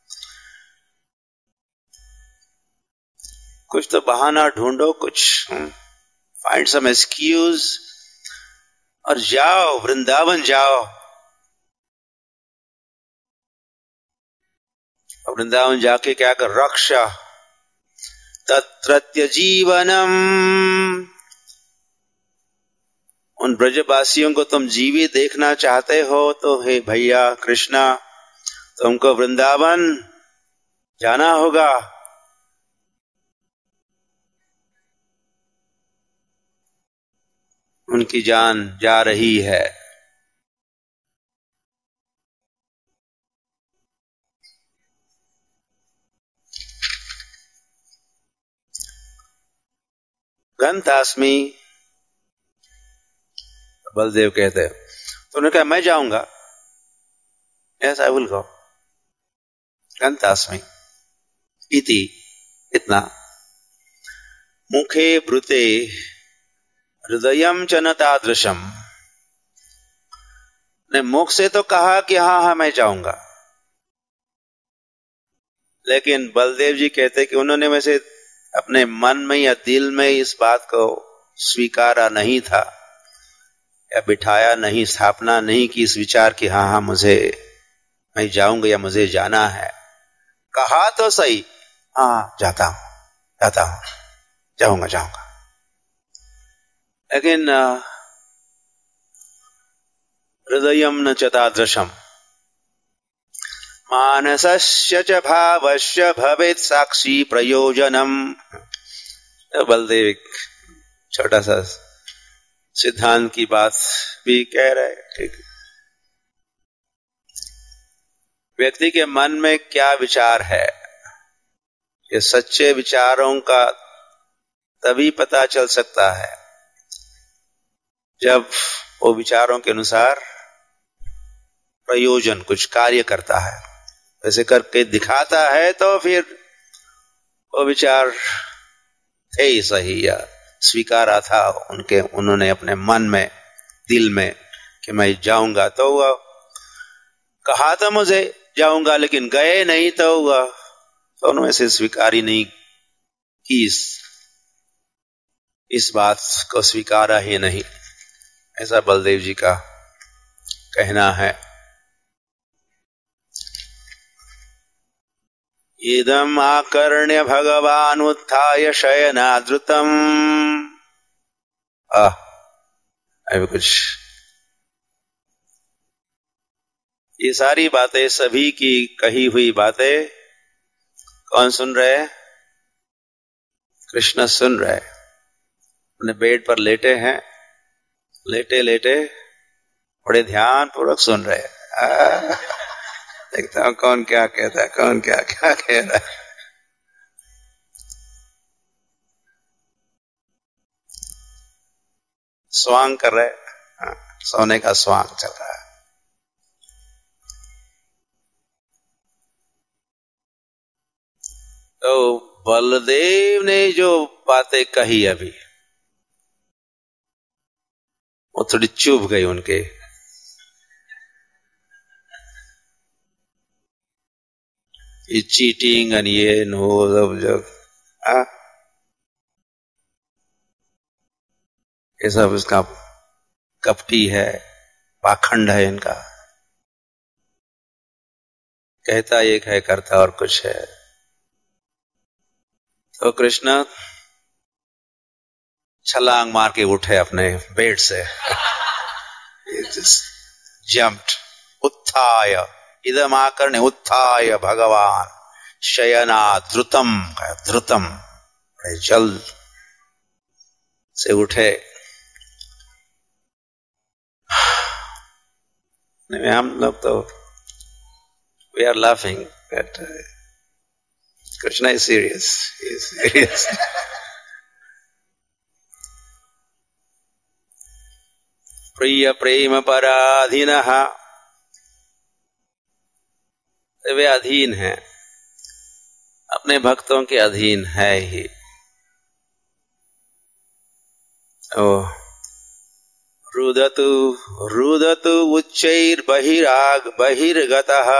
कुछ तो बहाना ढूंढो, कुछ फाइंड सम एक्सक्यूज और जाओ वृंदावन जाओ। वृंदावन जाके क्या कर, रक्षा तत्रत्य जीवनम। उन ब्रजवासियों को तुम जीवित देखना चाहते हो तो हे भैया कृष्णा, तुमको वृंदावन जाना होगा। उनकी जान जा रही है। गंतास्मि, बलदेव कहते हैं। तो उन्होंने कहा मैं जाऊंगा, यस आई विल गो। गंतास्मि इति, इतना। मुखे ब्रुते हृदयम च न तादृशम। ने मुख से तो कहा कि हाँ हाँ मैं जाऊंगा, लेकिन बलदेव जी कहते कि उन्होंने वैसे अपने मन में या दिल में इस बात को स्वीकारा नहीं था, या बिठाया नहीं, स्थापना नहीं की इस विचार कि हाँ हाँ मुझे, मैं जाऊंगा या मुझे जाना है। कहा तो सही, हाँ जाता हूं जाता हूं जाऊंगा जाऊंगा, लेकिन हृदयम न च तादृशम मानसस्य च भावस्य भवेत् साक्षी प्रयोजनम। बलदेव छोटा सा सिद्धांत की बात भी कह रहे हैं। ठीक, व्यक्ति के मन में क्या विचार है, ये सच्चे विचारों का तभी पता चल सकता है जब वो विचारों के अनुसार प्रयोजन कुछ कार्य करता है। ऐसे करके दिखाता है तो फिर वो विचार थे सही या स्वीकारा था उनके, उन्होंने अपने मन में, दिल में कि मैं जाऊंगा, तो हुआ। कहा था मुझे जाऊंगा, लेकिन गए नहीं तो हुआ। तो उन्होंने से स्वीकार ही नहीं की, इस, इस बात को स्वीकारा ही नहीं, ऐसा बलदेव जी का कहना है। इदम आकर्ण्य भगवान उत्थाय शयनाद्रुतम। आह, अभी कुछ, ये सारी बातें, सभी की कही हुई बातें कौन सुन रहे हैं? कृष्ण सुन रहे। अपने बेड पर लेटे हैं, लेटे लेटे बड़े ध्यान पूर्वक सुन रहे हैं। देखता हूं कौन क्या कहता है, कौन क्या क्या कह रहा है। स्वांग कर रहे, सोने का स्वांग चल रहा है। तो बलदेव ने जो बातें कही अभी, वो थोड़ी चुभ गई उनके। ये चीटिंग और ये नो सब जब आ, ये सब इसका कपटी है, पाखंड है इनका। कहता एक है, करता और कुछ है। तो कृष्ण छलांग मार के उठे अपने बेड से। जम्प्ड, उत्थाय, इदम आकर्ण्य उत्थाय भगवान शयना द्रुतम, द्रुतम, बड़े जल्द से उठे। हम लोग तो we are laughing, but uh, Krishna is serious. He is serious. प्रिय प्रेम पराधीनः, वे अधीन हैं, अपने भक्तों के अधीन है ही। ओ रुदतु रुदतु उच्चैर बहिराग बहिर्गतः,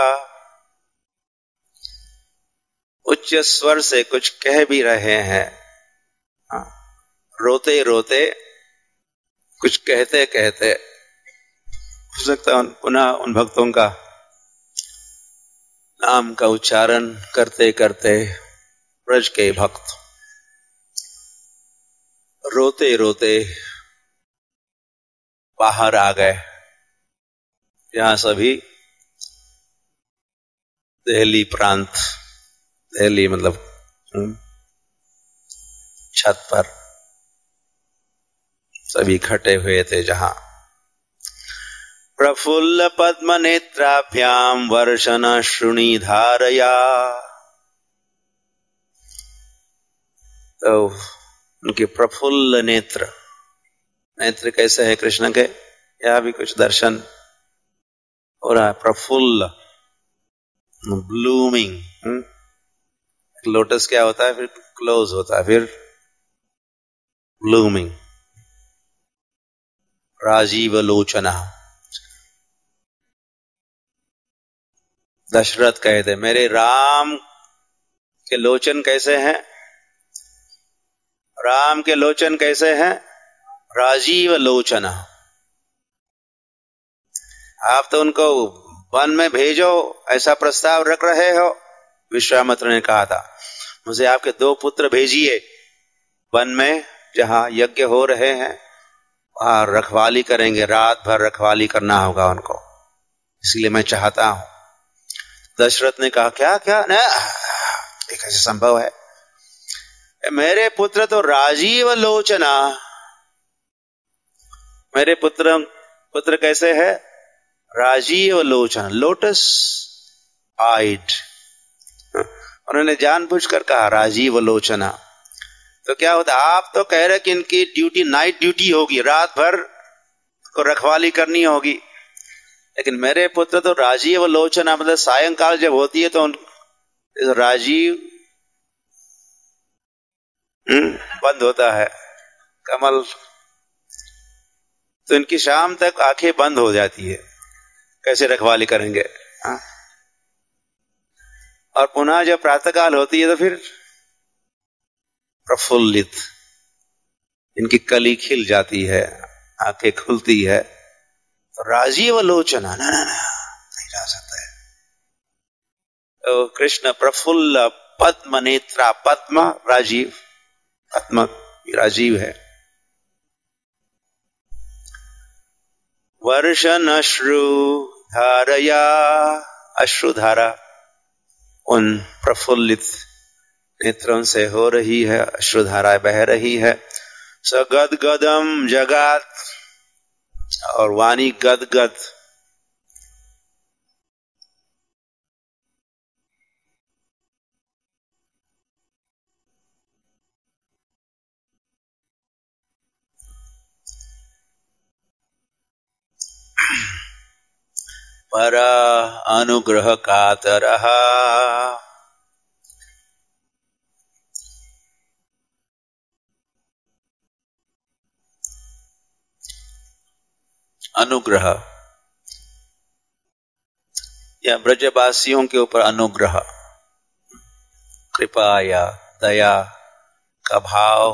उच्च स्वर से कुछ कह भी रहे हैं, रोते रोते, कुछ कहते कहते। हो सकता है पुनः उन भक्तों का नाम का उच्चारण करते करते ब्रज के भक्त रोते रोते बाहर आ गए, जहां सभी दिल्ली प्रांत, दिल्ली मतलब छत पर सभी इकट्ठे हुए थे, जहां प्रफुल्ल पद्म नेत्राभ्याम वर्षण श्रुणी धारया। तो उनके प्रफुल्ल नेत्र, नेत्र कैसे है कृष्ण के, यह भी कुछ दर्शन हो रहा है। प्रफुल्ल, ब्लूमिंग, लोटस क्या होता है, फिर क्लोज होता है, फिर ब्लूमिंग। राजीव लोचना, दशरथ कहते मेरे राम के लोचन कैसे हैं, राम के लोचन कैसे हैं, राजीव लोचना। आप तो उनको वन में भेजो ऐसा प्रस्ताव रख रहे हो। विश्वामित्र ने कहा था मुझे आपके दो पुत्र भेजिए वन में, जहां यज्ञ हो रहे हैं, वहां रखवाली करेंगे, रात भर रखवाली करना होगा उनको, इसलिए मैं चाहता हूं। दशरथ ने कहा क्या क्या न, कैसे संभव है, मेरे पुत्र तो राजीव लोचना, मेरे पुत्र पुत्र कैसे है, राजीव लोचना, लोटस आइड। उन्होंने जानबूझकर कहा राजीव लोचना। तो क्या होता, आप तो कह रहे कि इनकी ड्यूटी नाइट ड्यूटी होगी, रात भर को रखवाली करनी होगी, लेकिन मेरे पुत्र तो राजीव लोचना, मतलब सायंकाल जब होती है तो उन राजीव बंद होता है, कमल, तो इनकी शाम तक आंखें बंद हो जाती है, कैसे रखवाली करेंगे? हाँ? और पुनः जब प्रातःकाल होती है तो फिर प्रफुल्लित, इनकी कली खिल जाती है, आंखें खुलती है, तो राजीव लोचना, ना ना ना नहीं जा सकता है। तो कृष्ण प्रफुल्ल पद्म नेत्रा, पद्म राजीव, पद्म राजीव है। वर्षन अश्रु धारया, अश्रुधारा उन प्रफुल्लित नेत्रों से हो रही है, अश्रुधारा बह रही है। स गदगदम जगात, और वाणी गदगद, पर अनुग्रह कातरः, अनुग्रह या ब्रजवासियों के ऊपर अनुग्रह, कृपा या दया का भाव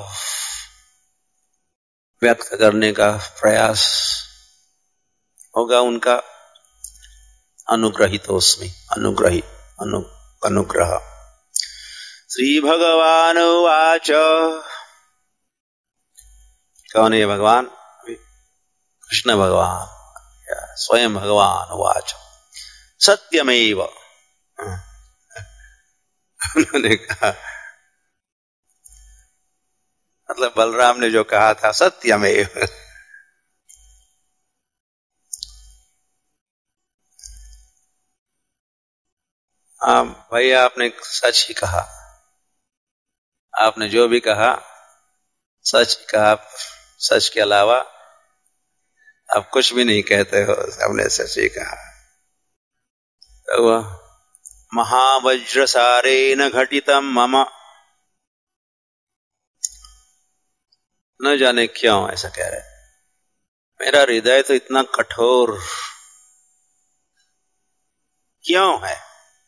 व्यक्त करने का प्रयास होगा उनका। अनुग्रहितोस्मि, अनुग्रहित, अनु अनुग्रह। श्री भगवान उवाच, कौन है भगवान? कृष्ण भगवान, स्वयं भगवान उवाच सत्यमेव, उन्होंने कहा, मतलब बलराम ने जो कहा था सत्यमेव, हाँ भैया आपने सच ही कहा, आपने जो भी कहा सच कहा, सच के अलावा आप कुछ भी नहीं कहते हो, हमने सच ही कहा। तो महावज्रसारेण घटितम मम, न जाने क्यों ऐसा कह रहे, मेरा हृदय तो इतना कठोर क्यों है?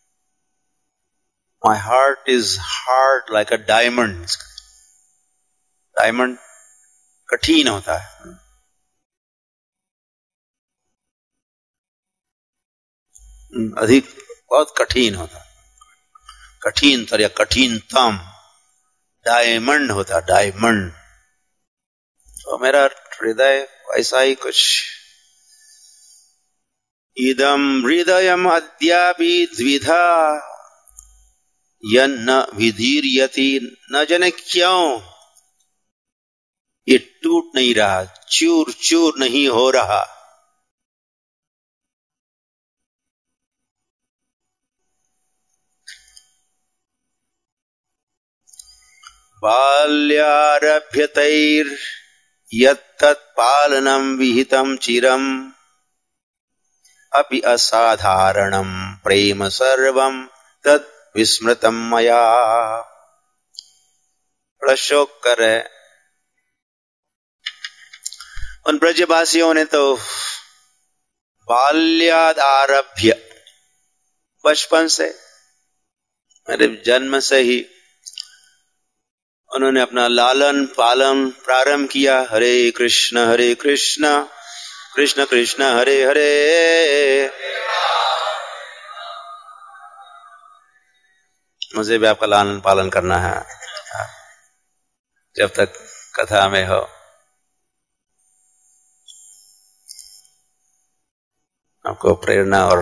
My heart is hard like a diamond. Diamond कठिन होता है, अधिक बहुत कठिन होता, कठिन तर या कठिनतम डायमंड होता, डायमंड। तो मेरा हृदय ऐसा ही कुछ। इदम हृदयम अद्यापि द्विधा यन्न विधीर्यति, न जाने क्यों ये टूट नहीं रहा, चूर चूर नहीं हो रहा। बाल्यारभ्यतैर् यत्तत् पालनं विहितं चिरम् अपि असाधारणं प्रेम सर्वं तत् विस्मृतं मया। बड़ा शोक कर है, उन ब्रजवासियों ने तो बाल्याद आरभ्य, बचपन से, मेरे जन्म से ही उन्होंने अपना लालन पालन प्रारंभ किया। हरे कृष्ण हरे कृष्ण कृष्ण कृष्ण हरे हरे। मुझे भी आपका लालन पालन करना है जब तक कथा में हो। आपको प्रेरणा और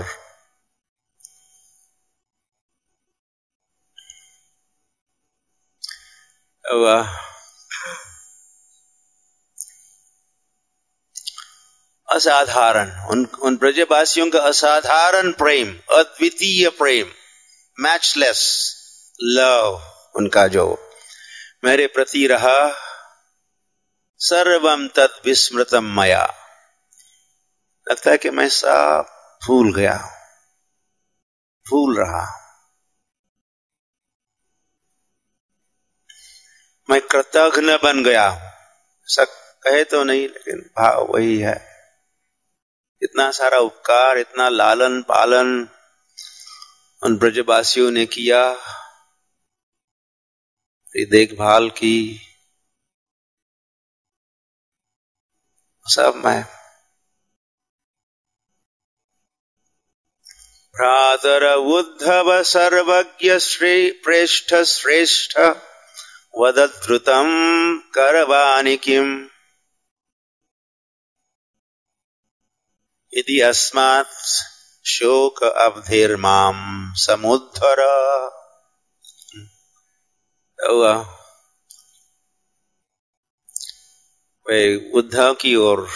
असाधारण, उन उन ब्रजवासियों का असाधारण प्रेम, अद्वितीय प्रेम, मैचलेस लव उनका जो मेरे प्रति रहा, सर्वम तत् विस्मृतम मया, लगता है कि मैं सब भूल गया, भूल रहा। मैं कृतघ्न बन गया हूं, सब कहे तो नहीं, लेकिन भाव वही है। इतना सारा उपकार, इतना लालन पालन उन ब्रजवासियों ने किया, देखभाल की, सब मैं। भ्रातर उद्धव सर्वज्ञ श्री प्रेष्ठ श्रेष्ठ वदद्रुतं करवाणि किम् इति अस्मात् शोक अवधेर्मां समुद्धर। वे उद्धव की ओर,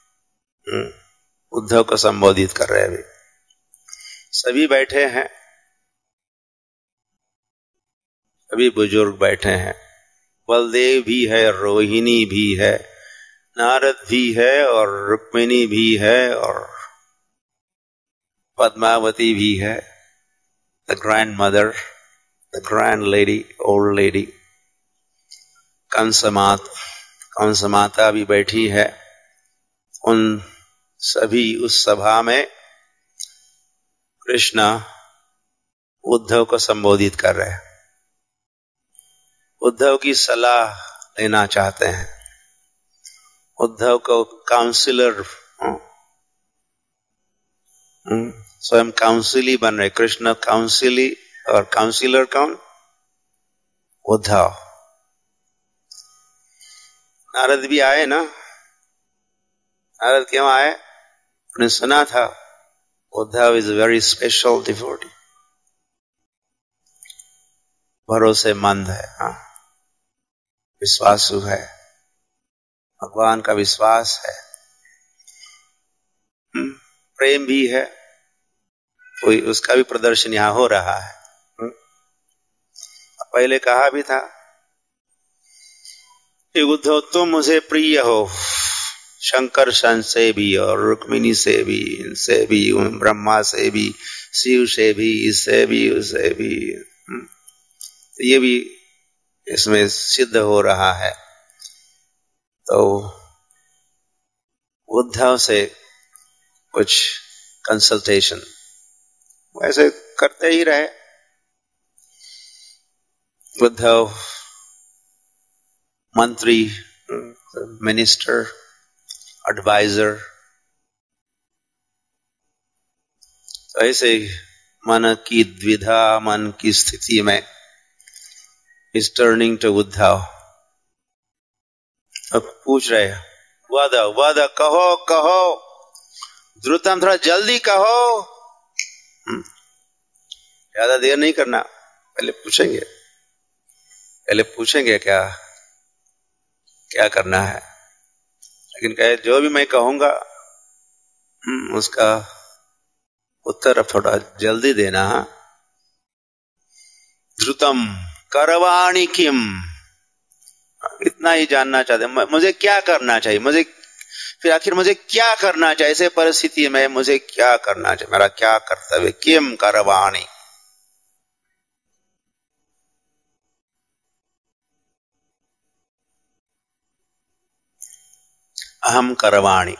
उद्धव को संबोधित कर रहे हैं। सभी बैठे हैं, सभी बुजुर्ग बैठे हैं। बलदेव भी है, रोहिणी भी है, नारद भी है, और रुक्मिणी भी है, और पद्मावती भी है, the grand mother, the grand lady, old lady. Kansa माता, कंस माता भी बैठी है। उन सभी उस सभा में कृष्ण उद्धव को संबोधित कर रहे हैं, उद्धव की सलाह लेना चाहते हैं, उद्धव को काउंसिलर, स्वयं काउंसिली बन रहे। कृष्ण काउंसिली, और काउंसिलर कौन? उद्धव। नारद भी आए ना। नारद क्यों आए? उन्हें सुना था Uddhava is very special devotee, भरोसेमंद है, हाँ, विश्वासु है, भगवान का विश्वास है, प्रेम भी है, कोई उसका भी प्रदर्शन यहां हो रहा है। पहले कहा भी था कि उद्धव तुम मुझे प्रिय हो, शंकर सन से भी, और रुक्मिणी से भी, इनसे भी, ब्रह्मा से भी, शिव से भी, इससे भी, उससे भी। ये भी इसमें सिद्ध हो रहा है। तो उद्धव से कुछ कंसल्टेशन वैसे करते ही रहे। उद्धव मंत्री, मिनिस्टर, एडवाइजर, ऐसे मन की द्विधा, मन की स्थिति में इज टर्निंग टू उद्धव। अब पूछ रहे हैं, वद वद, कहो कहो, द्रुतम थोड़ा जल्दी कहो, ज्यादा देर नहीं करना। पहले पूछेंगे, पहले पूछेंगे क्या क्या करना है, लेकिन कहे जो भी मैं कहूंगा उसका उत्तर थोड़ा जल्दी देना। द्रुतम करवाणि किम, इतना ही जानना चाहते, मुझे क्या करना चाहिए, मुझे फिर आखिर मुझे क्या करना चाहिए, ऐसे परिस्थिति में मुझे क्या करना चाहिए, मेरा क्या कर्तव्य। किम करवाणि, अहम करवाणि।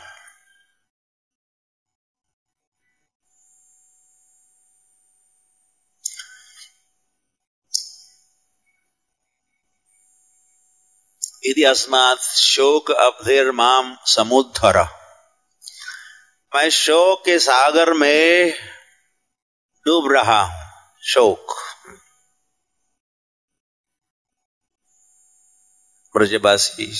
यदि अस्मात् शोक अवधेर्माम समुद्धर, मैं शोक के सागर में डूब रहा हूं। शोक, ब्रजवासी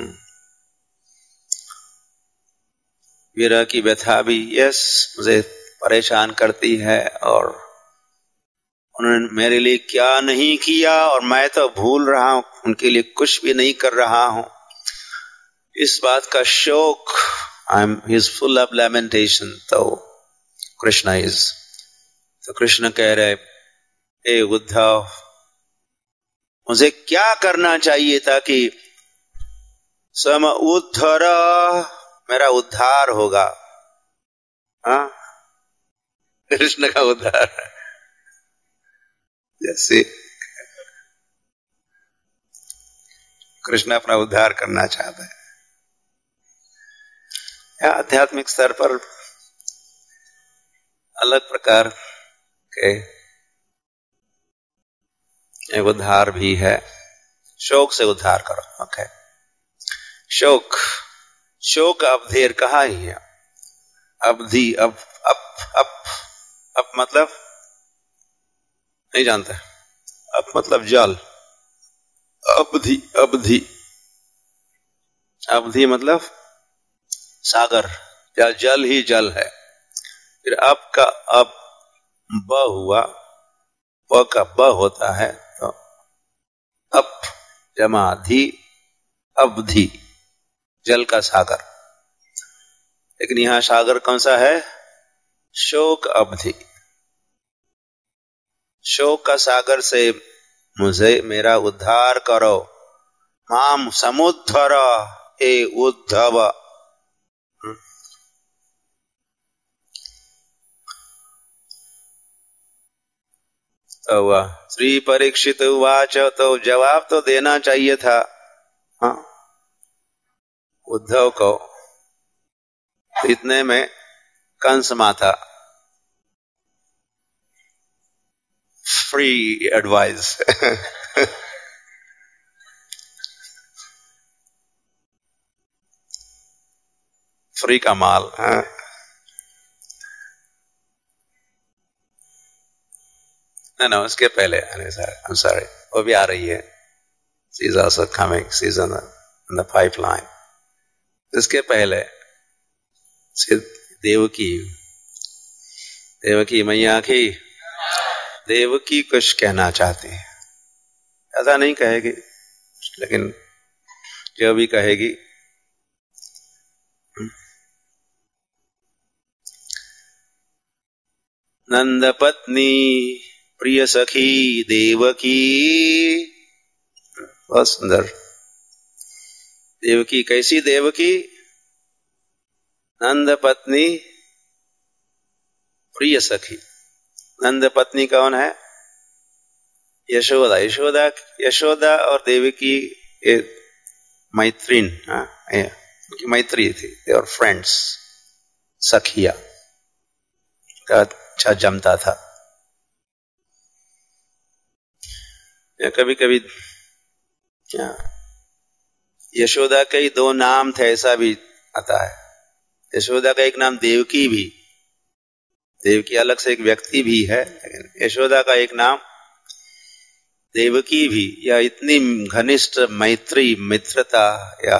विरह की व्यथा भी यस मुझे परेशान करती है, और उन्होंने मेरे लिए क्या नहीं किया, और मैं तो भूल रहा हूं, उनके लिए कुछ भी नहीं कर रहा हूं। इस बात का शोक, I am he is full of lamentation. तो कृष्ण इज, तो कृष्ण कह रहे, हे उद्धव, मुझे क्या करना चाहिए ताकि सम उद्धर, मेरा उद्धार होगा। हाँ, कृष्ण का उद्धार, जैसे कृष्ण अपना उद्धार करना चाहता है। या आध्यात्मिक स्तर पर अलग प्रकार के एक उद्धार भी है। शोक से उद्धार करात्मक है। शोक शोक अवधेर कहा ही है। अवधि अप अप अप अप मतलब नहीं जानते। अप मतलब जल। अवधि अवधि अवधि मतलब सागर या जल ही जल है। फिर अप का अप ब हुआ, प का ब होता है तो अप जमा धी अवधि, जल का सागर। लेकिन यहां सागर कौन सा है? शोक अवधि। शोक का सागर से मुझे मेरा उद्धार करो। माम समुद्धर हे उद्धव। तो श्री परीक्षित उवाच, तो जवाब तो देना चाहिए था हाँ उद्धव को। इतने में कंस माता फ्री एडवाइस फ्री का माल। हाँ ना ना उसके पहले I'm sorry, वो भी आ रही है। She is also coming. She is on the, on the pipeline. इसके पहले देवकी देवकी मैया की देवकी कुछ कहना चाहती है। ऐसा नहीं कहेगी लेकिन जो भी कहेगी नंद पत्नी प्रिय सखी देवकी। बहुत सुंदर। देवकी कैसी देवकी? नंद पत्नी प्रिय सखी। नंद पत्नी कौन है? यशोदा। यशोदा यशोदा और देवकी मैत्रीन मैत्री थी। दे आर फ्रेंड्स, सखिया का अच्छा जमता था। कभी कभी यशोदा के ही दो नाम थे ऐसा भी आता है। यशोदा का एक नाम देवकी भी, देवकी अलग से एक व्यक्ति भी है, लेकिन यशोदा का एक नाम देवकी भी। या इतनी घनिष्ठ मैत्री मित्रता या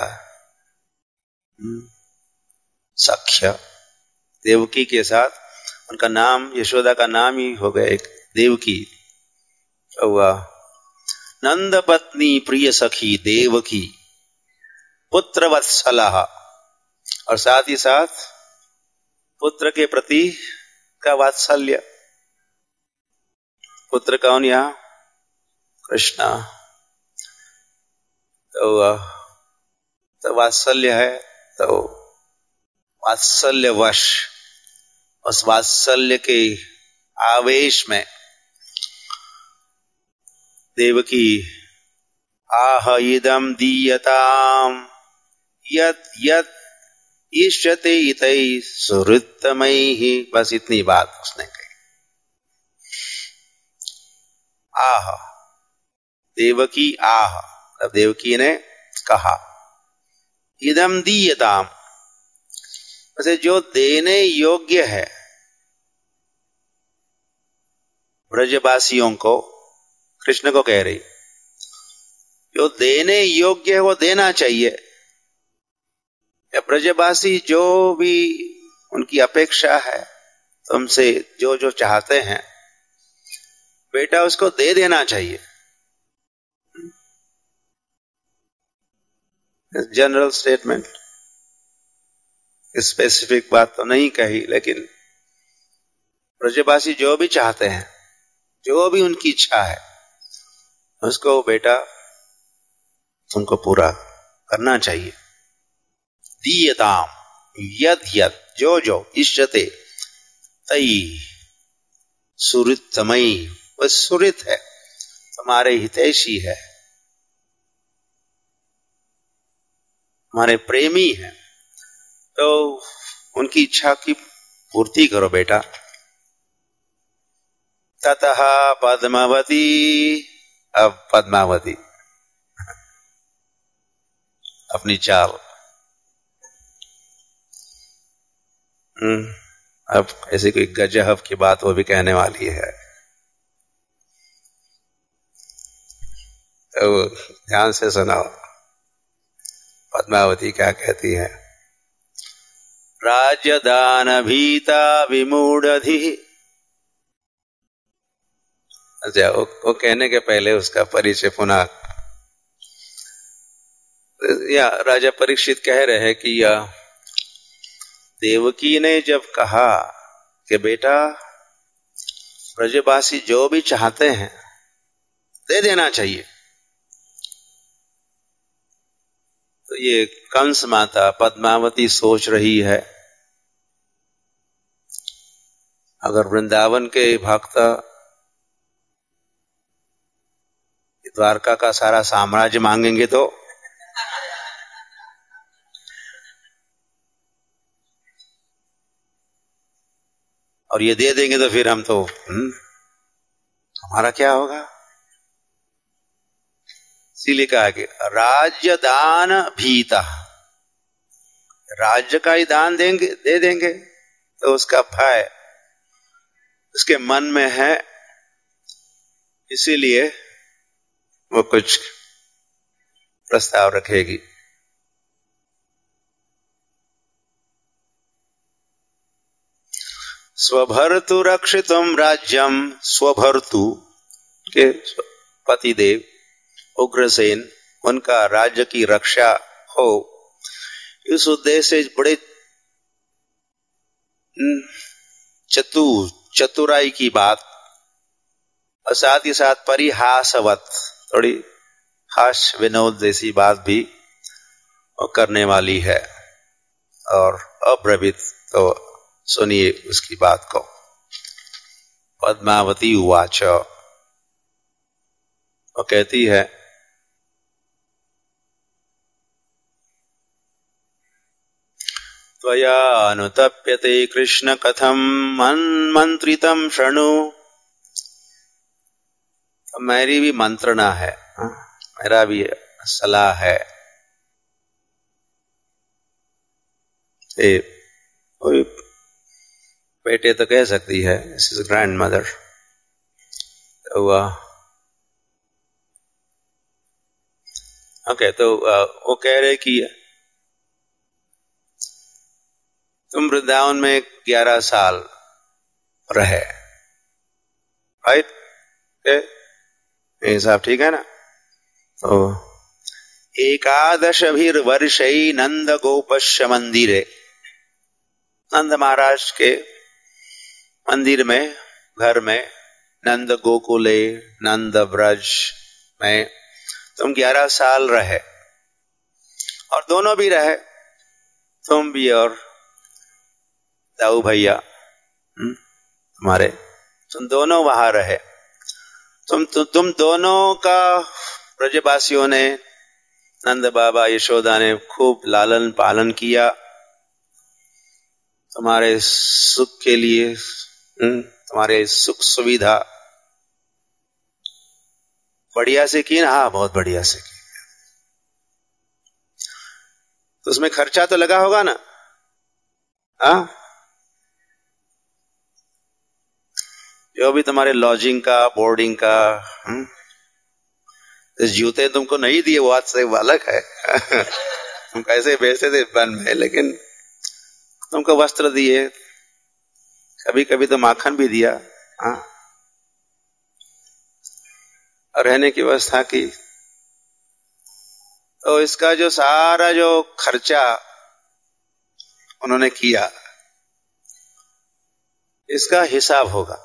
सख्य देवकी के साथ, उनका नाम यशोदा का नाम ही हो गया एक देवकी। हुआ नंद पत्नी प्रिय सखी देवकी पुत्र वत्सला, और साथ ही साथ पुत्र के प्रति का वात्सल्य। पुत्र कौन? यहां कृष्णा। तो, तो वात्सल्य है तो वात्सल्यवश, उस वात्सल्य के आवेश में देवकी आह इदम दीयताम यत यत इष्यते इतै सुहृतमैहि। बस इतनी बात उसने कही। आह देवकी आह, तब देवकी ने कहा इदम दीयताम, वैसे जो देने योग्य है ब्रजवासियों को, कृष्ण को कह रही, जो देने योग्य है वो देना चाहिए। या ब्रजवासी जो भी उनकी अपेक्षा है तुमसे, जो जो चाहते हैं बेटा उसको दे देना चाहिए। जनरल स्टेटमेंट, स्पेसिफिक बात तो नहीं कही, लेकिन ब्रजवासी जो भी चाहते हैं, जो भी उनकी इच्छा है, उसको बेटा तुमको पूरा करना चाहिए। दीयताम यद यद, जो जो इष्यते तई सुहृतमयी, वह सुहृत है, तुम्हारे हितैषी है, हमारे प्रेमी है। तो उनकी इच्छा की पूर्ति करो बेटा। ततः पद्मावती, अब पद्मावती अपनी चाल, अब ऐसी कोई गजब की बात वो भी कहने वाली है, तो ध्यान से सुनाओ। पद्मावती क्या कहती है? राज्यदान भीता विमूढ़धि। अच्छा, वो, वो कहने के पहले उसका परिचय पुनः, या राजा परीक्षित कह रहे हैं कि या देवकी ने जब कहा कि बेटा ब्रजवासी जो भी चाहते हैं दे देना चाहिए, तो ये कंस माता पद्मावती सोच रही है अगर वृंदावन के भक्त द्वारका का सारा साम्राज्य मांगेंगे तो और ये दे देंगे तो फिर हम तो हुँ? हमारा क्या होगा? इसीलिए कहा कि राज्य दान भीता, राज्य का ही दान देंगे दे देंगे तो उसका भय उसके मन में है, इसीलिए वो कुछ प्रस्ताव रखेगी। स्वभर्तु रक्षितुम राज्यम, स्वभर्तु के पतिदेव उग्रसेन, उनका राज्य की रक्षा हो, इस उद्देश्य से बड़े चतु चतुराई की बात और साथ ही साथ परिहासवत, थोड़ी हास विनोद जैसी बात भी वो करने वाली है। और अप्रभित तो सुनिए उसकी बात को। पद्मावती उवाच, वो कहती है त्वया अनुतप्यते कृष्ण कथम मन्मंत्रितम शृणु। मेरी भी मंत्रणा है, मेरा भी सलाह है। कोई बेटे तो कह सकती है, दिस इज ग्रैंड मदर। तो ओके, तो वो कह रहे कि तुम वृंदावन में ग्यारह साल रहे, राइट? ये सब ठीक है ना? तो एकादश भीर वर्षई नंद गोपश्य मंदिरे, नंद महाराज के मंदिर में, घर में, नंद गोकुले, नंद ब्रज में तुम ग्यारह साल रहे, और दोनों भी रहे, तुम भी और दाऊ भैया तुम्हारे, तुम दोनों वहां रहे। तुम तु, तुम दोनों का ब्रजवासियों ने, नंद बाबा यशोदा ने खूब लालन पालन किया, तुम्हारे सुख के लिए, तुम्हारे सुख सुविधा बढ़िया से की ना? हाँ, बहुत बढ़िया से की। तो उसमें खर्चा तो लगा होगा ना? हाँ, जो भी तुम्हारे लॉजिंग का, बोर्डिंग का, हुँ? जूते तुमको नहीं दिए वो बात से अलग है तुम कैसे बेचते थे बन में, लेकिन तुमको वस्त्र दिए, कभी कभी तो माखन भी दिया, हाँ, और रहने की व्यवस्था की। तो इसका जो सारा जो खर्चा उन्होंने किया, इसका हिसाब होगा।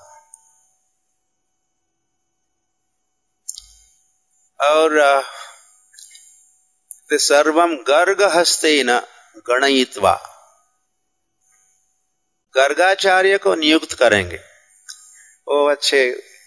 और सर्वम गर्ग हस्तेन गणयित्वा, गर्गाचार्य को नियुक्त करेंगे। वो अच्छे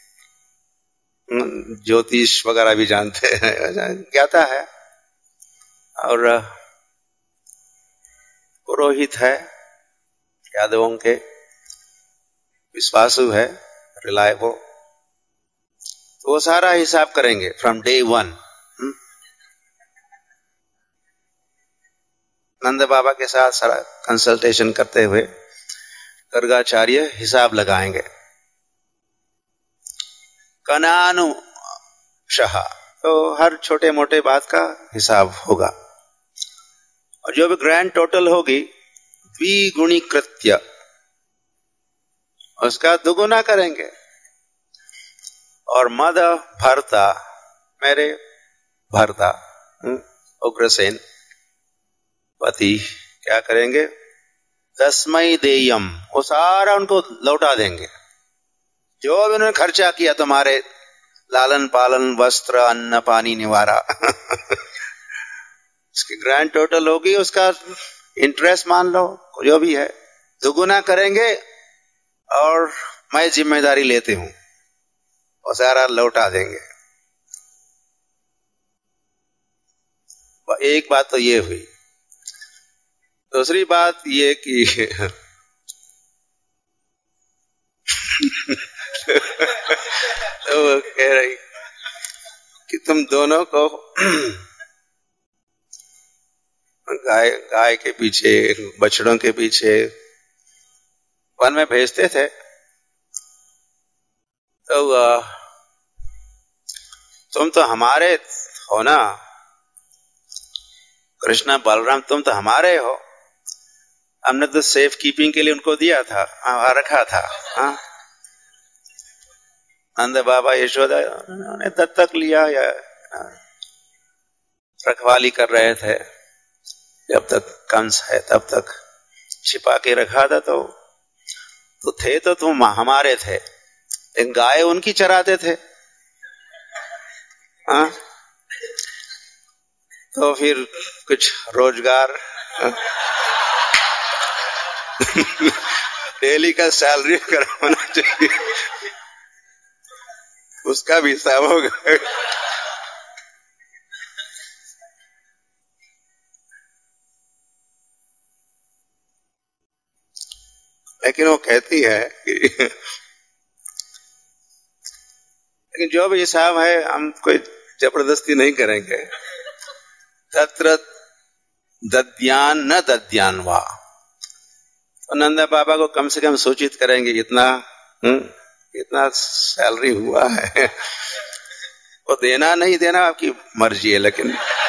ज्योतिष वगैरह भी जानते हैं, ज्ञाता है, और पुरोहित है, यादवों के विश्वासु है, रिलायबल, तो वो सारा हिसाब करेंगे from day one. Nand Baba के साथ सारा कंसल्टेशन करते हुए गर्गाचार्य हिसाब लगाएंगे। कनानु शाह, तो हर छोटे मोटे बात का हिसाब होगा, और जो भी ग्रैंड टोटल होगी द्विगुणी कृत्य, उसका दुगुना करेंगे। और मद भरता, मेरे भरता उग्रसेन पति क्या करेंगे, तस्मै देयम, वो सारा उनको लौटा देंगे। जो भी उन्होंने खर्चा किया तुम्हारे लालन पालन वस्त्र अन्न पानी निवारा उसकी ग्रैंड टोटल होगी, उसका इंटरेस्ट मान लो जो भी है दुगुना करेंगे, और मैं जिम्मेदारी लेती हूं, और सारा लौटा देंगे। एक बात तो ये हुई। दूसरी बात ये कि तो वो कह रही कि तुम दोनों को गाय गाय के पीछे बछड़ों के पीछे वन में भेजते थे, तो तुम तो हमारे हो ना, कृष्णा बलराम तुम तो हमारे हो, हमने तो सेफ कीपिंग के लिए उनको दिया था, आ, रखा था। हाँ, नंद बाबा यशोदा उन्होंने दत्तक लिया या रखवाली कर रहे थे, जब तक कंस है तब तक छिपा के रखा था। तो तो थे तो तुम हमारे थे, एक गाय उनकी चराते थे। हाँ, तो फिर कुछ रोजगार डेली का सैलरी करवाना चाहिए, उसका भी हिसाब होगा। लेकिन वो कहती है कि लेकिन जो भी हिसाब है हम कोई जबरदस्ती नहीं करेंगे। तत्र दद्यान न दद्यान वा, तो नंदा बाबा को कम से कम सूचित करेंगे इतना हुँ? इतना सैलरी हुआ है, वो देना नहीं देना आपकी मर्जी है, लेकिन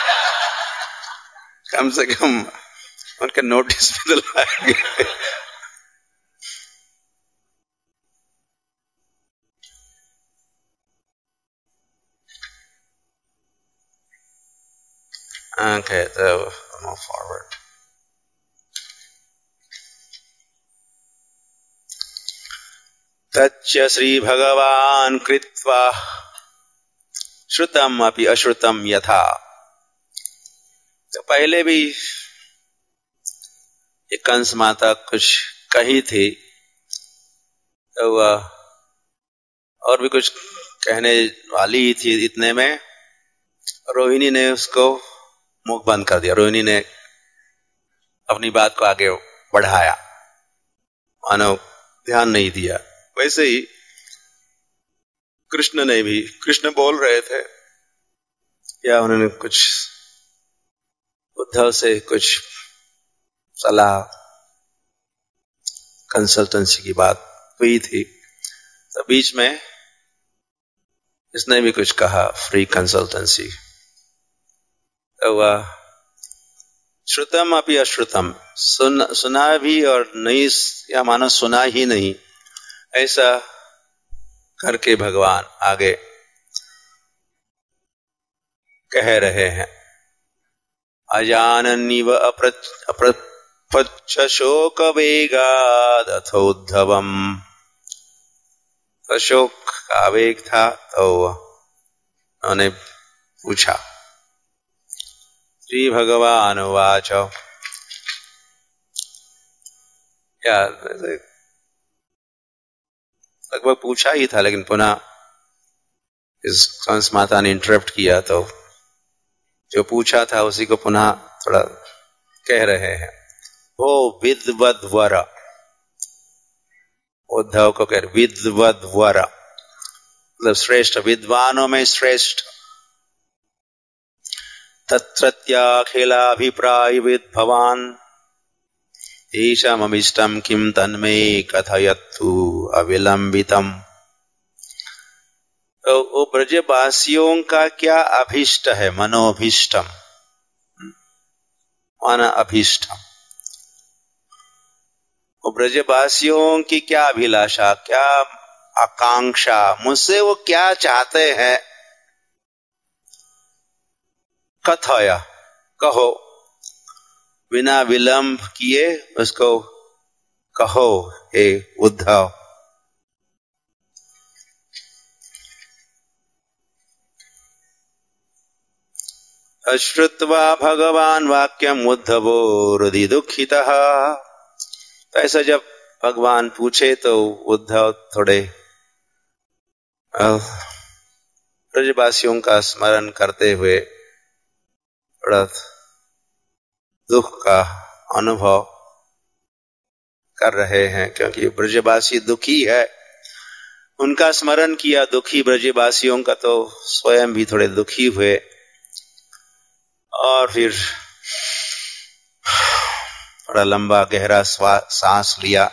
कम से कम उनके नोटिस में दिलवाएंगे। Okay, so move forward. तच्च श्री भगवान कृत्वा श्रुतम अपि अश्रुतम यथा। तो पहले भी एक कंस माता कुछ कही थी, तो वह और भी कुछ कहने वाली थी, इतने में रोहिणी ने उसको मुख बंद कर दिया। रोहिणी ने अपनी बात को आगे बढ़ाया, मानो ध्यान नहीं दिया। वैसे ही कृष्ण ने भी, कृष्ण बोल रहे थे या उन्होंने कुछ उद्धव से कुछ सलाह कंसल्टेंसी की बात हुई थी, तो बीच में इसने भी कुछ कहा, फ्री कंसल्टेंसी। तो वह श्रुतम अपि अश्रुतम, सुन सुना भी और नहीं, या मानो सुना ही नहीं, ऐसा करके भगवान आगे कह रहे हैं। अजानन्निव अप्रच्छ शोक वेगाद अथोद्धवम। अशोक का वेग था, तो उन्होंने पूछा। श्री भगवान वाच, या लगभग पूछा ही था, लेकिन पुनः इस कंस माता ने इंटरप्ट किया, तो जो पूछा था उसी को पुनः थोड़ा कह रहे हैं। वो विद्वद वर, उद्धव को कह विद्वद वर, मतलब श्रेष्ठ, विद्वानों में श्रेष्ठ। तत्रत्याखिलाभिप्राय विद्भवान ईशममिष्टम किम तन्मे कथयतु अविलंबितम। तो वो ब्रजवासियों का क्या अभिष्ट है, मनोभिष्टम, मन अभिष्टम। वो ब्रजवासियों की क्या अभिलाषा, क्या आकांक्षा, मुझसे वो क्या चाहते हैं, कथया, कहो, बिना विलंब किए उसको कहो हे उद्धव। अश्रुत्वा भगवान वाक्यम उद्धवो हृदि दुखितः। तो ऐसा जब भगवान पूछे तो उद्धव थोड़े ब्रजवासियों का स्मरण करते हुए थोड़ा दुख का अनुभव कर रहे हैं, क्योंकि ब्रजवासी दुखी है। उनका स्मरण किया दुखी ब्रजवासियों का, तो स्वयं भी थोड़े दुखी हुए और फिर थोड़ा लंबा गहरा सांस लिया।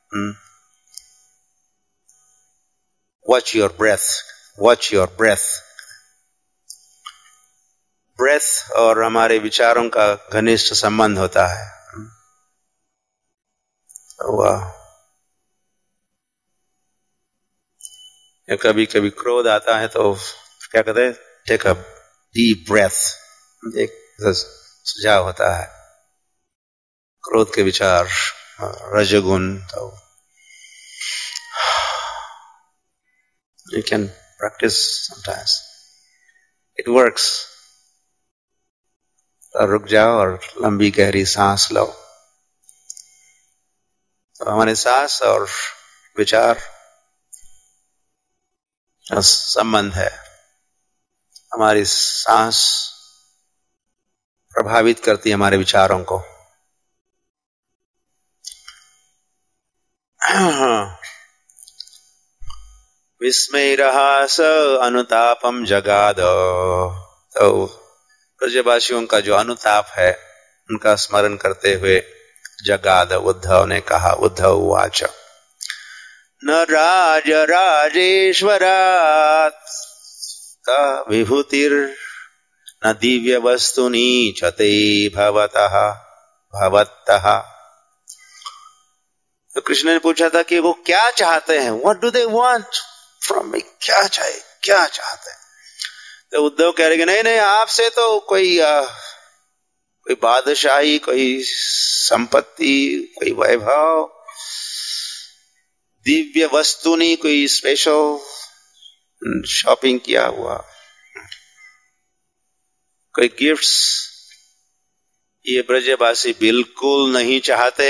Watch your breath, watch your breath. Breath और हमारे विचारों का घनिष्ठ संबंध होता है। वाह, कभी कभी क्रोध आता है तो क्या कहते हैं, टेक अ डीप ब्रेथ, एक सुझाव होता है। क्रोध के विचार, रजोगुण, तो you can practice sometimes, it works। तो रुक जाओ और लंबी गहरी सांस लो। तो हमारे सांस और विचार का संबंध है। हमारी सांस प्रभावित करती है हमारे विचारों को। विस्मयरहास अनुतापम जगाद। तो ब्रजवासियों का जो अनुताप है उनका स्मरण करते हुए जगाद उद्धव ने कहा, उद्धव वाच न राज राजेश्वरात् विभूतिर न दिव्य वस्तुनि चते भवतः भवतः। तो कृष्ण ने पूछा था कि वो क्या चाहते हैं, what do they want from me, क्या चाहिए, क्या चाहते हैं। तो उद्धव कह रहे कि नहीं नहीं, आपसे तो कोई आ, कोई बादशाही, कोई संपत्ति, कोई वैभव, दिव्य वस्तु नहीं, कोई स्पेशल शॉपिंग किया हुआ, कोई गिफ्ट्स, ये ब्रजवासी बिल्कुल नहीं चाहते।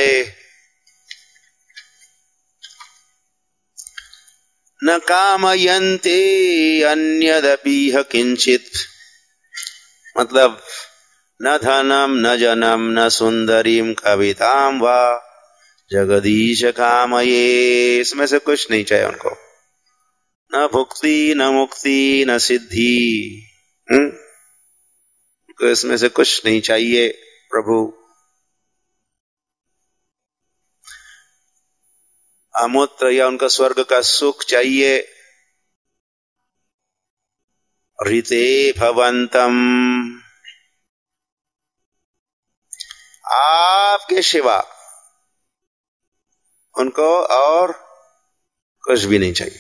न कामयन्ते अन्यदपीह किंचित, मतलब न धनम न जनम न सुंदरीम कविताम वा जगदीश कामये। इसमें से कुछ नहीं चाहिए उनको, न भुक्ति न मुक्ति न सिद्धि, तो इसमें से कुछ नहीं चाहिए प्रभु। अमूत्र या उनका स्वर्ग का सुख चाहिए। ऋते भवंतम, आपके सिवा उनको और कुछ भी नहीं चाहिए।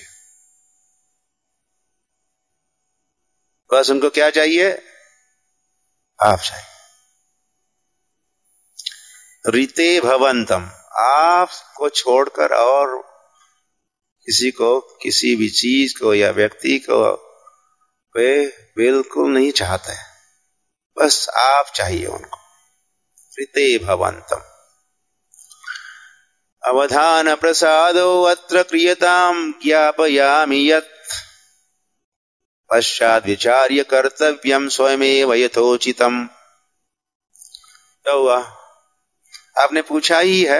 बस उनको क्या चाहिए, आप चाहिए। ऋते भवंतम, आपको छोड़कर और किसी को, किसी भी चीज को या व्यक्ति को वे बिल्कुल नहीं चाहते, बस आप चाहिए उनको। ऋते भवंतम। अवधान प्रसादो अत्र क्रियताम ज्ञापयामि यत् पश्चात् विचार्य कर्तव्यम स्वयमेव यथोचितम। तो आपने पूछा ही है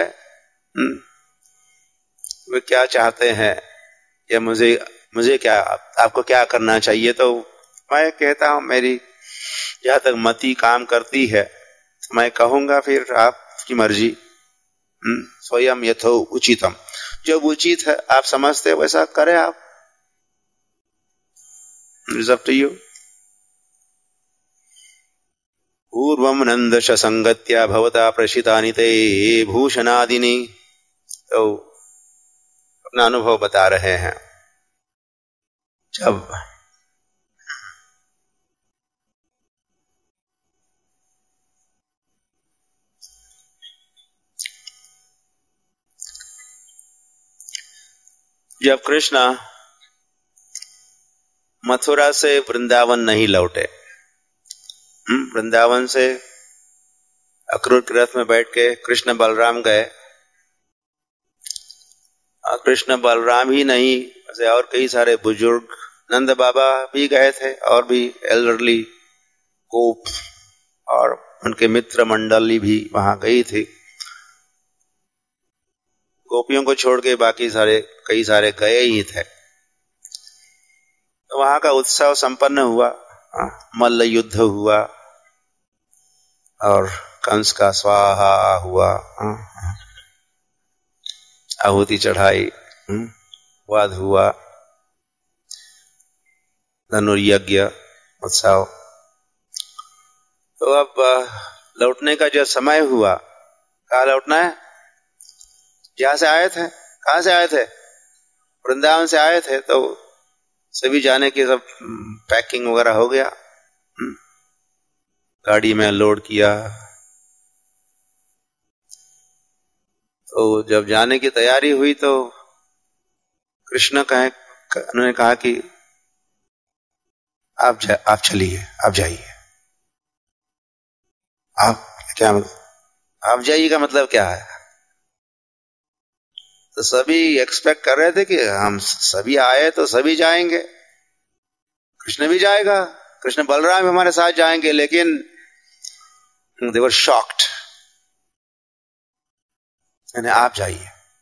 वे क्या चाहते हैं या मुझे मुझे क्या आपको क्या करना चाहिए, तो मैं कहता हूं मेरी जहां तक मति काम करती है तो मैं कहूंगा फिर आपकी मर्जी, स्वयं यथो उचितम, जो उचित है आप समझते वैसा करें आप, इट्स अप टू यू। पूर्वम नंदश संगत्या भवता प्रशितानि ते भूषणादिनी, तो अपना अनुभव बता रहे हैं। जब जब कृष्ण मथुरा से वृंदावन नहीं लौटे, वृंदावन से अक्रूर के रथ में बैठ के कृष्ण बलराम गए, कृष्ण बलराम ही नहीं ऐसे और कई सारे बुजुर्ग, नंद बाबा भी गए थे और भी एल्डरली गोप और उनके मित्र मंडली भी वहां गई थी। गोपियों को छोड़ के बाकी सारे कई सारे गए ही थे। तो वहां का उत्सव संपन्न हुआ, मल्ल युद्ध हुआ और कंस का स्वाहा हुआ, आहुति चढ़ाई, वाद हुआ, धनुर्यज्ञ उत्सव। तो अब लौटने का जो समय हुआ, कहाँ लौटना है, जहां से आए थे, कहां से आए थे, वृंदावन से आए थे, तो सभी जाने की सब पैकिंग वगैरह हो गया, गाड़ी में लोड किया। तो जब जाने की तैयारी हुई तो कृष्ण कहे उन्होंने कहा कि आप जा, आप चलिए, आप जाइए। आप क्या आप जाइए का मतलब क्या है? तो सभी एक्सपेक्ट कर रहे थे कि हम सभी आए तो सभी जाएंगे, कृष्ण भी जाएगा, कृष्ण बलराम हमारे साथ जाएंगे, लेकिन दे वर शॉक्ड, यानी आप जाइए।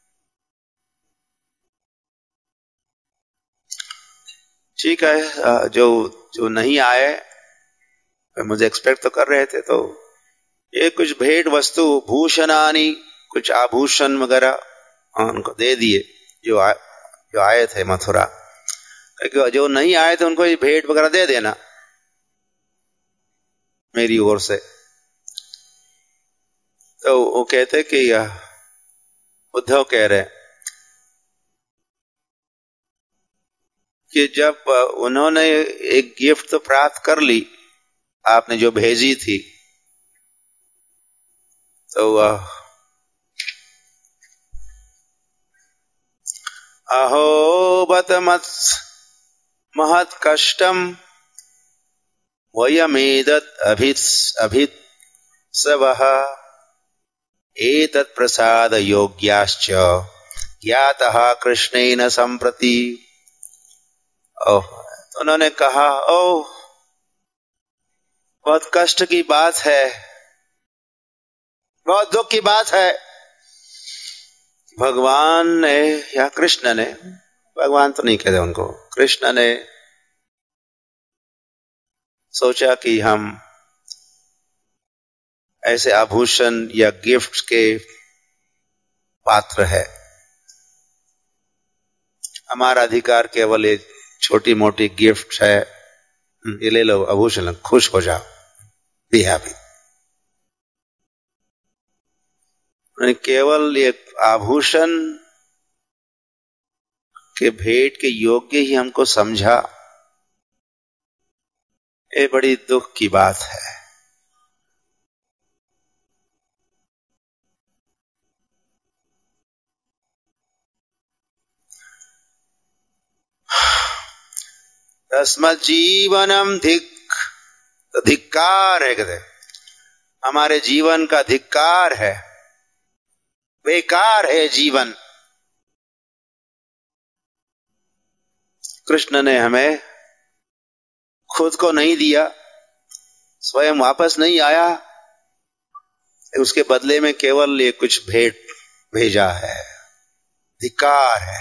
ठीक है, जो जो नहीं आए मुझे एक्सपेक्ट तो कर रहे थे, तो ये कुछ भेंट वस्तु भूषणानी, कुछ आभूषण वगैरह उनको दे दिए जो आ, जो आए थे मथुरा। जो नहीं आए थे उनको ये भेंट वगैरह दे देना मेरी ओर से। तो वो कहते कि उद्धव कह रहे कि जब उन्होंने एक गिफ्ट तो प्राप्त कर ली, आपने जो भेजी थी, तो अहो बत मत महत् कष्टम वयमेदत् अभित् अभित् सवः एतत् प्रसाद योग्याश्च ज्ञातः कृष्णेन संप्रति। ओह, तो उन्होंने कहा, ओह बहुत कष्ट की बात है, बहुत दुख की बात है। भगवान ने या कृष्ण ने, भगवान तो नहीं कहते उनको, कृष्ण ने सोचा कि हम ऐसे आभूषण या गिफ्ट के पात्र है, हमारा अधिकार केवल ये छोटी मोटी गिफ्ट है, ये ले लो आभूषण, खुश हो जाओ, बी हैप्पी। केवल ये आभूषण के भेंट के योग्य ही हमको समझा, ये बड़ी दुख की बात है। तस्मत् जीवनम धिक, तो धिक्कार है, कहते हमारे जीवन का धिक्कार है, बेकार है जीवन। कृष्ण ने हमें खुद को नहीं दिया, स्वयं वापस नहीं आया, उसके बदले में केवल ये कुछ भेंट भेजा है, धिक्कार है।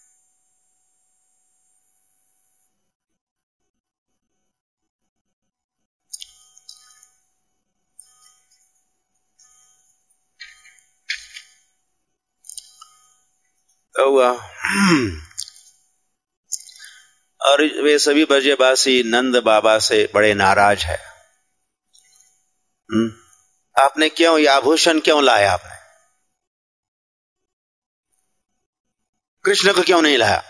तो और वे सभी ब्रजवासी नंद बाबा से बड़े नाराज है। आपने क्यों ये आभूषण क्यों लाया? आपने कृष्ण को क्यों नहीं लाया?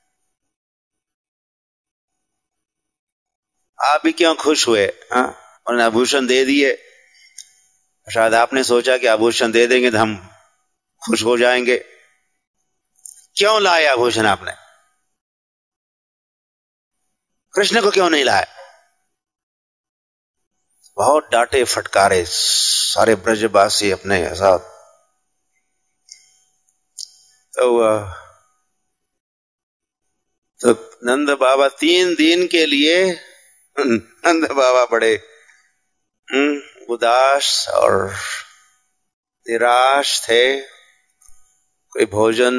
आप भी क्यों खुश हुए? हाँ, उन्होंने आभूषण दे दिए। शायद आपने सोचा कि आभूषण दे देंगे तो हम खुश हो जाएंगे। क्यों लाया आभूषण आपने? कृष्ण को क्यों नहीं लाया? बहुत डांटे फटकारे सारे ब्रजवासी अपने साथ। तो, तो नंद बाबा तीन दिन के लिए नंद बाबा बड़े उदास और निराश थे। कोई भोजन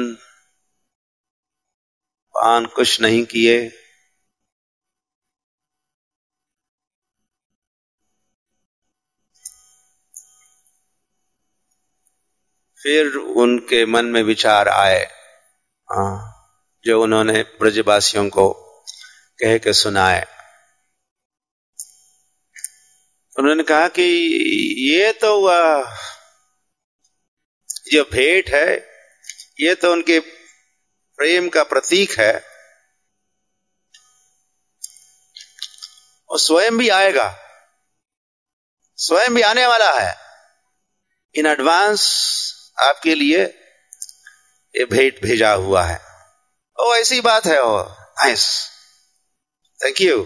पान कुछ नहीं किए। फिर उनके मन में विचार आए जो उन्होंने ब्रजवासियों को कह के सुनाए। उन्होंने कहा कि ये तो जो भेंट है ये तो उनके प्रेम का प्रतीक है, और स्वयं भी आएगा, स्वयं भी आने वाला है। इन एडवांस आपके लिए ये भेंट भेजा हुआ है। ओ ऐसी बात है। Oh nice, thank you.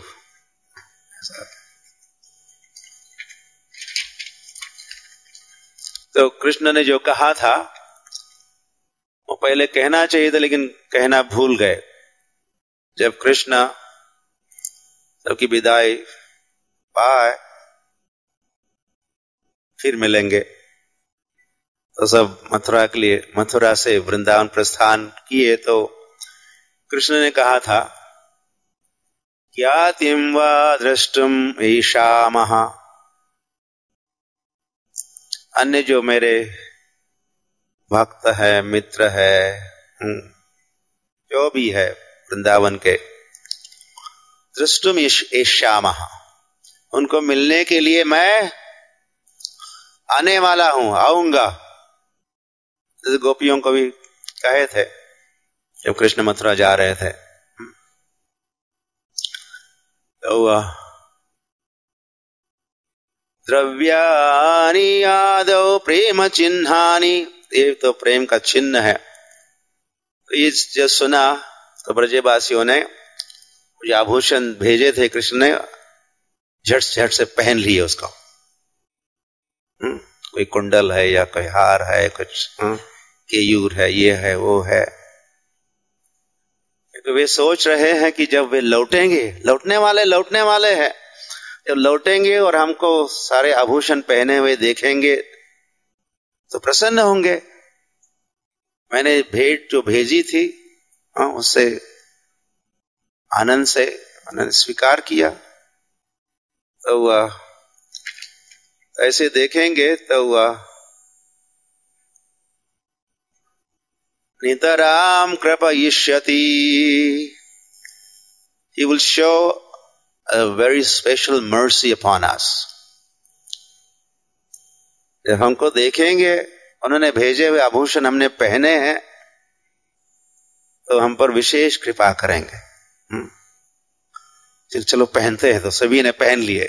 तो कृष्ण ने जो कहा था वो पहले कहना चाहिए था, लेकिन कहना भूल गए। जब कृष्ण सबकी विदाई पाए, फिर मिलेंगे, तो सब मथुरा के लिए मथुरा से वृंदावन प्रस्थान किए। तो कृष्ण ने कहा था, क्या तिम वा द्रष्टुम ईशामः। अन्य जो मेरे भक्त है, मित्र है, जो भी है वृंदावन के, द्रष्टुम ईशामः, उनको मिलने के लिए मैं आने वाला हूं, आऊंगा। गोपियों को भी कहे थे जब कृष्ण मथुरा जा रहे थे। तो द्रव्यानि आदौ प्रेम चिन्हानि, ये तो प्रेम का चिन्ह है। तो ये जब सुना तो ब्रजवासियों ने जो आभूषण भेजे थे कृष्ण ने झट झट से पहन लिए उसको। हुँ? कोई कुंडल है या कोई हार है, कुछ हुँ? केयूर है, ये है, वो है। तो वे सोच रहे हैं कि जब वे लौटेंगे, लौटने वाले लौटने वाले हैं, जब लौटेंगे और हमको सारे आभूषण पहने हुए देखेंगे तो प्रसन्न होंगे। मैंने भेंट जो भेजी थी उससे आनंद से उन्होंने स्वीकार किया। तो वह ऐसे देखेंगे तो वह नितराम कृपयिष्यति, he will show a very special mercy upon us। जब हमको देखेंगे उन्होंने भेजे हुए आभूषण हमने पहने हैं तो हम पर विशेष कृपा करेंगे। चल, चलो पहनते हैं। तो सभी ने पहन लिए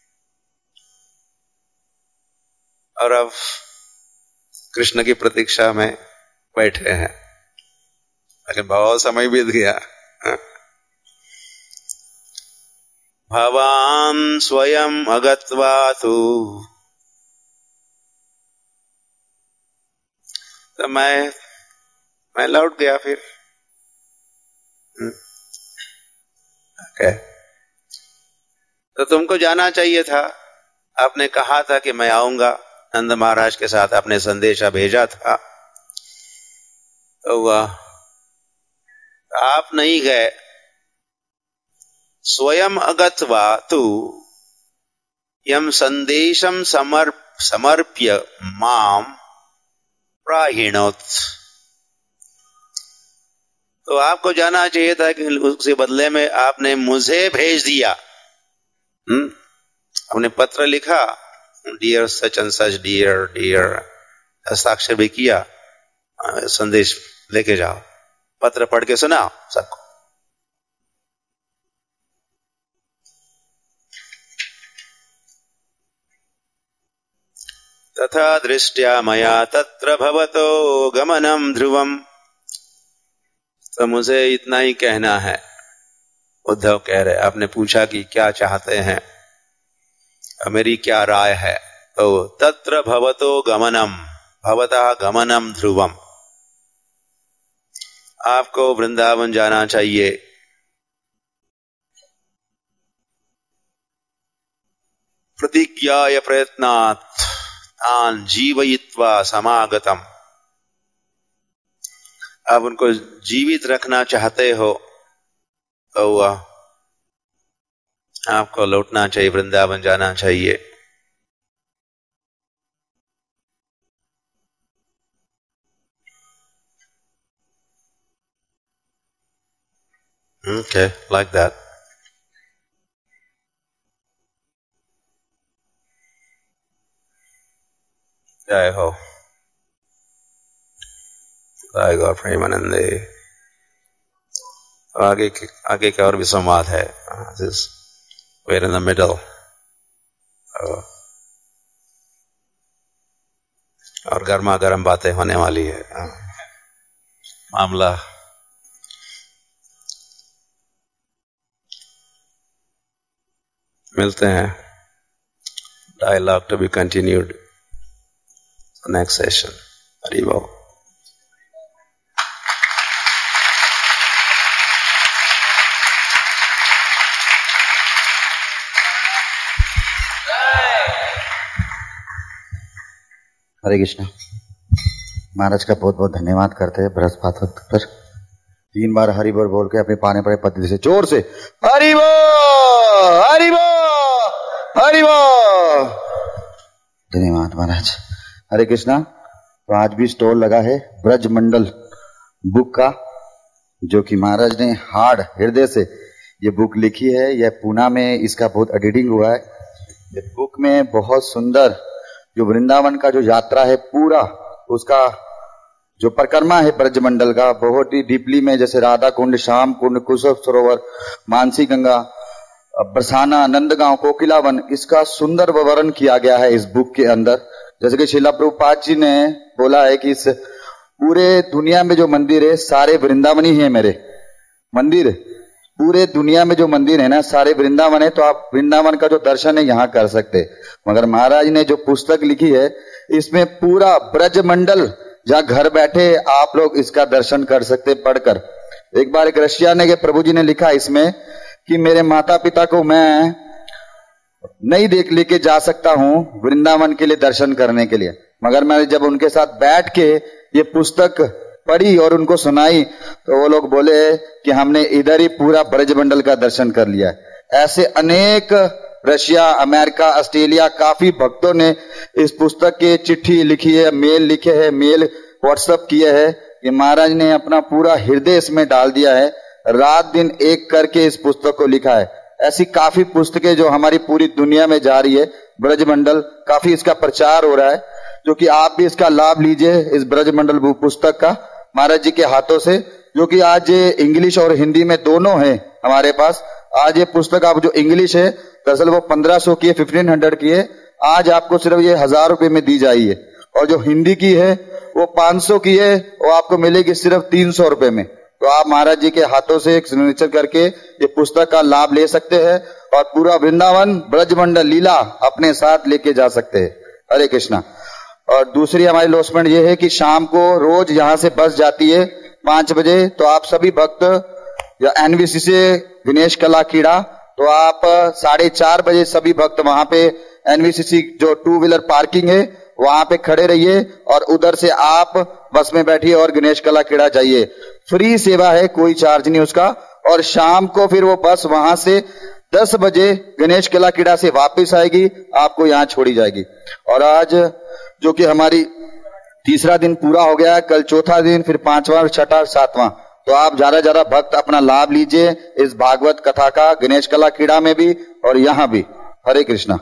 और अब कृष्ण की प्रतीक्षा में बैठे हैं, लेकिन बहुत समय बीत गया। भवान स्वयं अगत्वा तु, तो मैं मैं लौट गया फिर। okay. तो तुमको जाना चाहिए था, आपने कहा था कि मैं आऊंगा, नंद महाराज के साथ अपने संदेशा भेजा था, तो वह आप नहीं गए। स्वयं अगत्वा तु यम संदेशम समर्प समर्प्य माम प्राहिणोत। तो आपको जाना चाहिए था कि उसके बदले में आपने मुझे भेज दिया। हम्म आपने पत्र लिखा, dear such and such, dear dear, हस्ताक्षर भी किया, संदेश लेके जाओ, पत्र पढ़ के सुनाओ सबको। तथा दृष्ट्या मया तत्र भवतो गमनम ध्रुवम। तो मुझे इतना ही कहना है। उद्धव कह रहे, आपने पूछा कि क्या चाहते हैं, मेरी क्या राय है। तो तत्र भवतो गमनम, भवतः गमनम ध्रुवम, आपको वृंदावन जाना चाहिए। प्रतिज्ञाय प्रयत्नात् तान जीवयित्वा समागतम। आप उनको जीवित रखना चाहते हो तो वह आपको लौटना चाहिए, वृंदावन जाना चाहिए। Okay, like that. जय हो, जय गौर प्रेमानंदे। आगे के आगे का और भी संवाद है। This we're in the middle. uh, और गर्मा गर्म बातें होने वाली है। uh, मामला मिलते हैं। Dialogue to be continued next session. Hari Bol. हरे कृष्णा। महाराज का बहुत बहुत धन्यवाद करते हैं। बृहस्पति वक्त पर तीन बार हरि बोल बोल के अपने पाने पड़े पद्धति से जोर से हरि बोल, हरि बोल, हरि बोल। धन्यवाद महाराज। हरे कृष्णा। तो आज भी स्टॉल लगा है ब्रज मंडल बुक का, जो कि महाराज ने हार्ड हृदय से ये बुक लिखी है। यह पूना में इसका बहुत एडिटिंग हुआ है। ये बुक में बहुत सुंदर जो वृंदावन का जो यात्रा है पूरा, उसका जो परिक्रमा है ब्रज मंडल का, बहुत ही डीपली में, जैसे राधा कुंड, श्याम कुंड, कुशव सरोवर, मानसी गंगा, बरसाना, नंदगांव, कोकिलावन, इसका सुंदर विवरण किया गया है इस बुक के अंदर। जैसे कि श्रीला प्रभुपाद जी ने बोला है कि इस पूरे दुनिया में जो मंदिर है सारे वृंदावनी है। मेरे मंदिर पूरे दुनिया में जो मंदिर है ना सारे वृंदावन है, तो आप वृंदावन का जो दर्शन है यहाँ कर सकते। मगर महाराज ने जो पुस्तक लिखी है इसमें पूरा ब्रज मंडल, जहाँ घर बैठे आप लोग इसका दर्शन कर सकते पढ़कर। एक बार एक रशिया ने के प्रभु जी ने लिखा इसमें कि मेरे माता पिता को मैं नहीं देख लेके जा सकता हूँ वृंदावन के लिए दर्शन करने के लिए, मगर मैं जब उनके साथ बैठ के ये पुस्तक पढ़ी और उनको सुनाई तो वो लोग बोले कि हमने इधर ही पूरा ब्रज मंडल का दर्शन कर लिया। ऐसे अनेक रशिया, अमेरिका, ऑस्ट्रेलिया काफी भक्तों ने इस पुस्तक के चिट्ठी लिखी है, मेल लिखे हैं, मेल व्हाट्सएप किए हैं कि महाराज ने अपना पूरा हृदय इसमें डाल दिया है, रात दिन एक करके इस पुस्तक को लिखा है। ऐसी काफी पुस्तकें जो हमारी पूरी दुनिया में जा रही है, ब्रज मंडल काफी इसका प्रचार हो रहा है, जो कि आप भी इसका लाभ लीजिए इस ब्रज मंडल पुस्तक का महाराज जी के हाथों से, जो कि आज इंग्लिश और हिंदी में दोनों है हमारे पास। आज ये पुस्तक आप जो इंग्लिश है दरअसल वो पंद्रह सौ की है, फिफ्टीन हंड्रेड की है, आज आपको सिर्फ ये हजार रुपए में दी जाइए। और जो हिंदी की है वो पांच सौ की है, वो आपको मिलेगी सिर्फ तीन सौ रुपए में। तो आप महाराज जी के हाथों से एक सिग्नेचर करके ये पुस्तक का लाभ ले सकते हैं और पूरा वृंदावन ब्रज मंडल लीला अपने साथ लेके जा सकते हैं। हरे कृष्णा। और दूसरी हमारी लॉसमेंट ये है कि शाम को रोज यहाँ से बस जाती है पांच बजे, तो आप सभी भक्त या एनवीसी से दिनेश कला कीड़ा, तो आप साढ़े चार बजे सभी भक्त वहां पे एनवीसीसी जो टू व्हीलर पार्किंग है वहां पे खड़े रहिए और उधर से आप बस में बैठिए और गणेश कला खेड़ा जाइए। फ्री सेवा है, कोई चार्ज नहीं उसका। और शाम को फिर वो बस वहां से दस बजे गणेश कला खेड़ा से वापस आएगी, आपको यहां छोड़ी जाएगी। और आज जो कि हमारी तीसरा दिन पूरा हो गया, कल चौथा दिन, फिर पांचवा, छठा, सातवां। तो आप ज्यादा ज्यादा भक्त अपना लाभ लीजिए इस भागवत कथा का, गणेश कला खेड़ा में भी और यहां भी। हरे कृष्णा।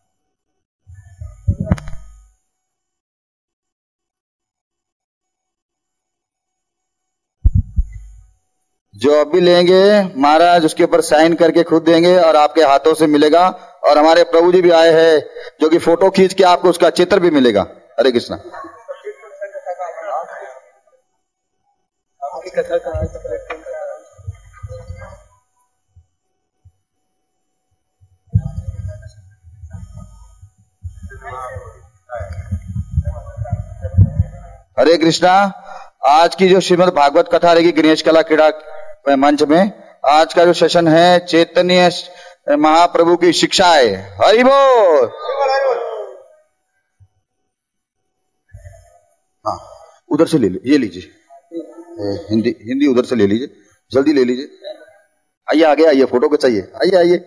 जो अभी लेंगे महाराज उसके ऊपर साइन करके खुद देंगे और आपके हाथों से मिलेगा। और हमारे प्रभु जी भी आए हैं जो कि फोटो खींच के आपको उसका चित्र भी मिलेगा। हरे कृष्णा। हरे कृष्णा। आज की जो श्रीमद् भागवत कथा रहेगी गणेश कला क्रीड़ा मंच में, आज का जो सेशन है चैतन्य महाप्रभु की शिक्षाएं। हरि बोल। हाँ, उधर से ले लीजिए, ये लीजिए हिंदी, हिंदी उधर से ले लीजिए, जल्दी ले लीजिए। आइए आगे आइए, फोटो को चाहिए, आइए आइए।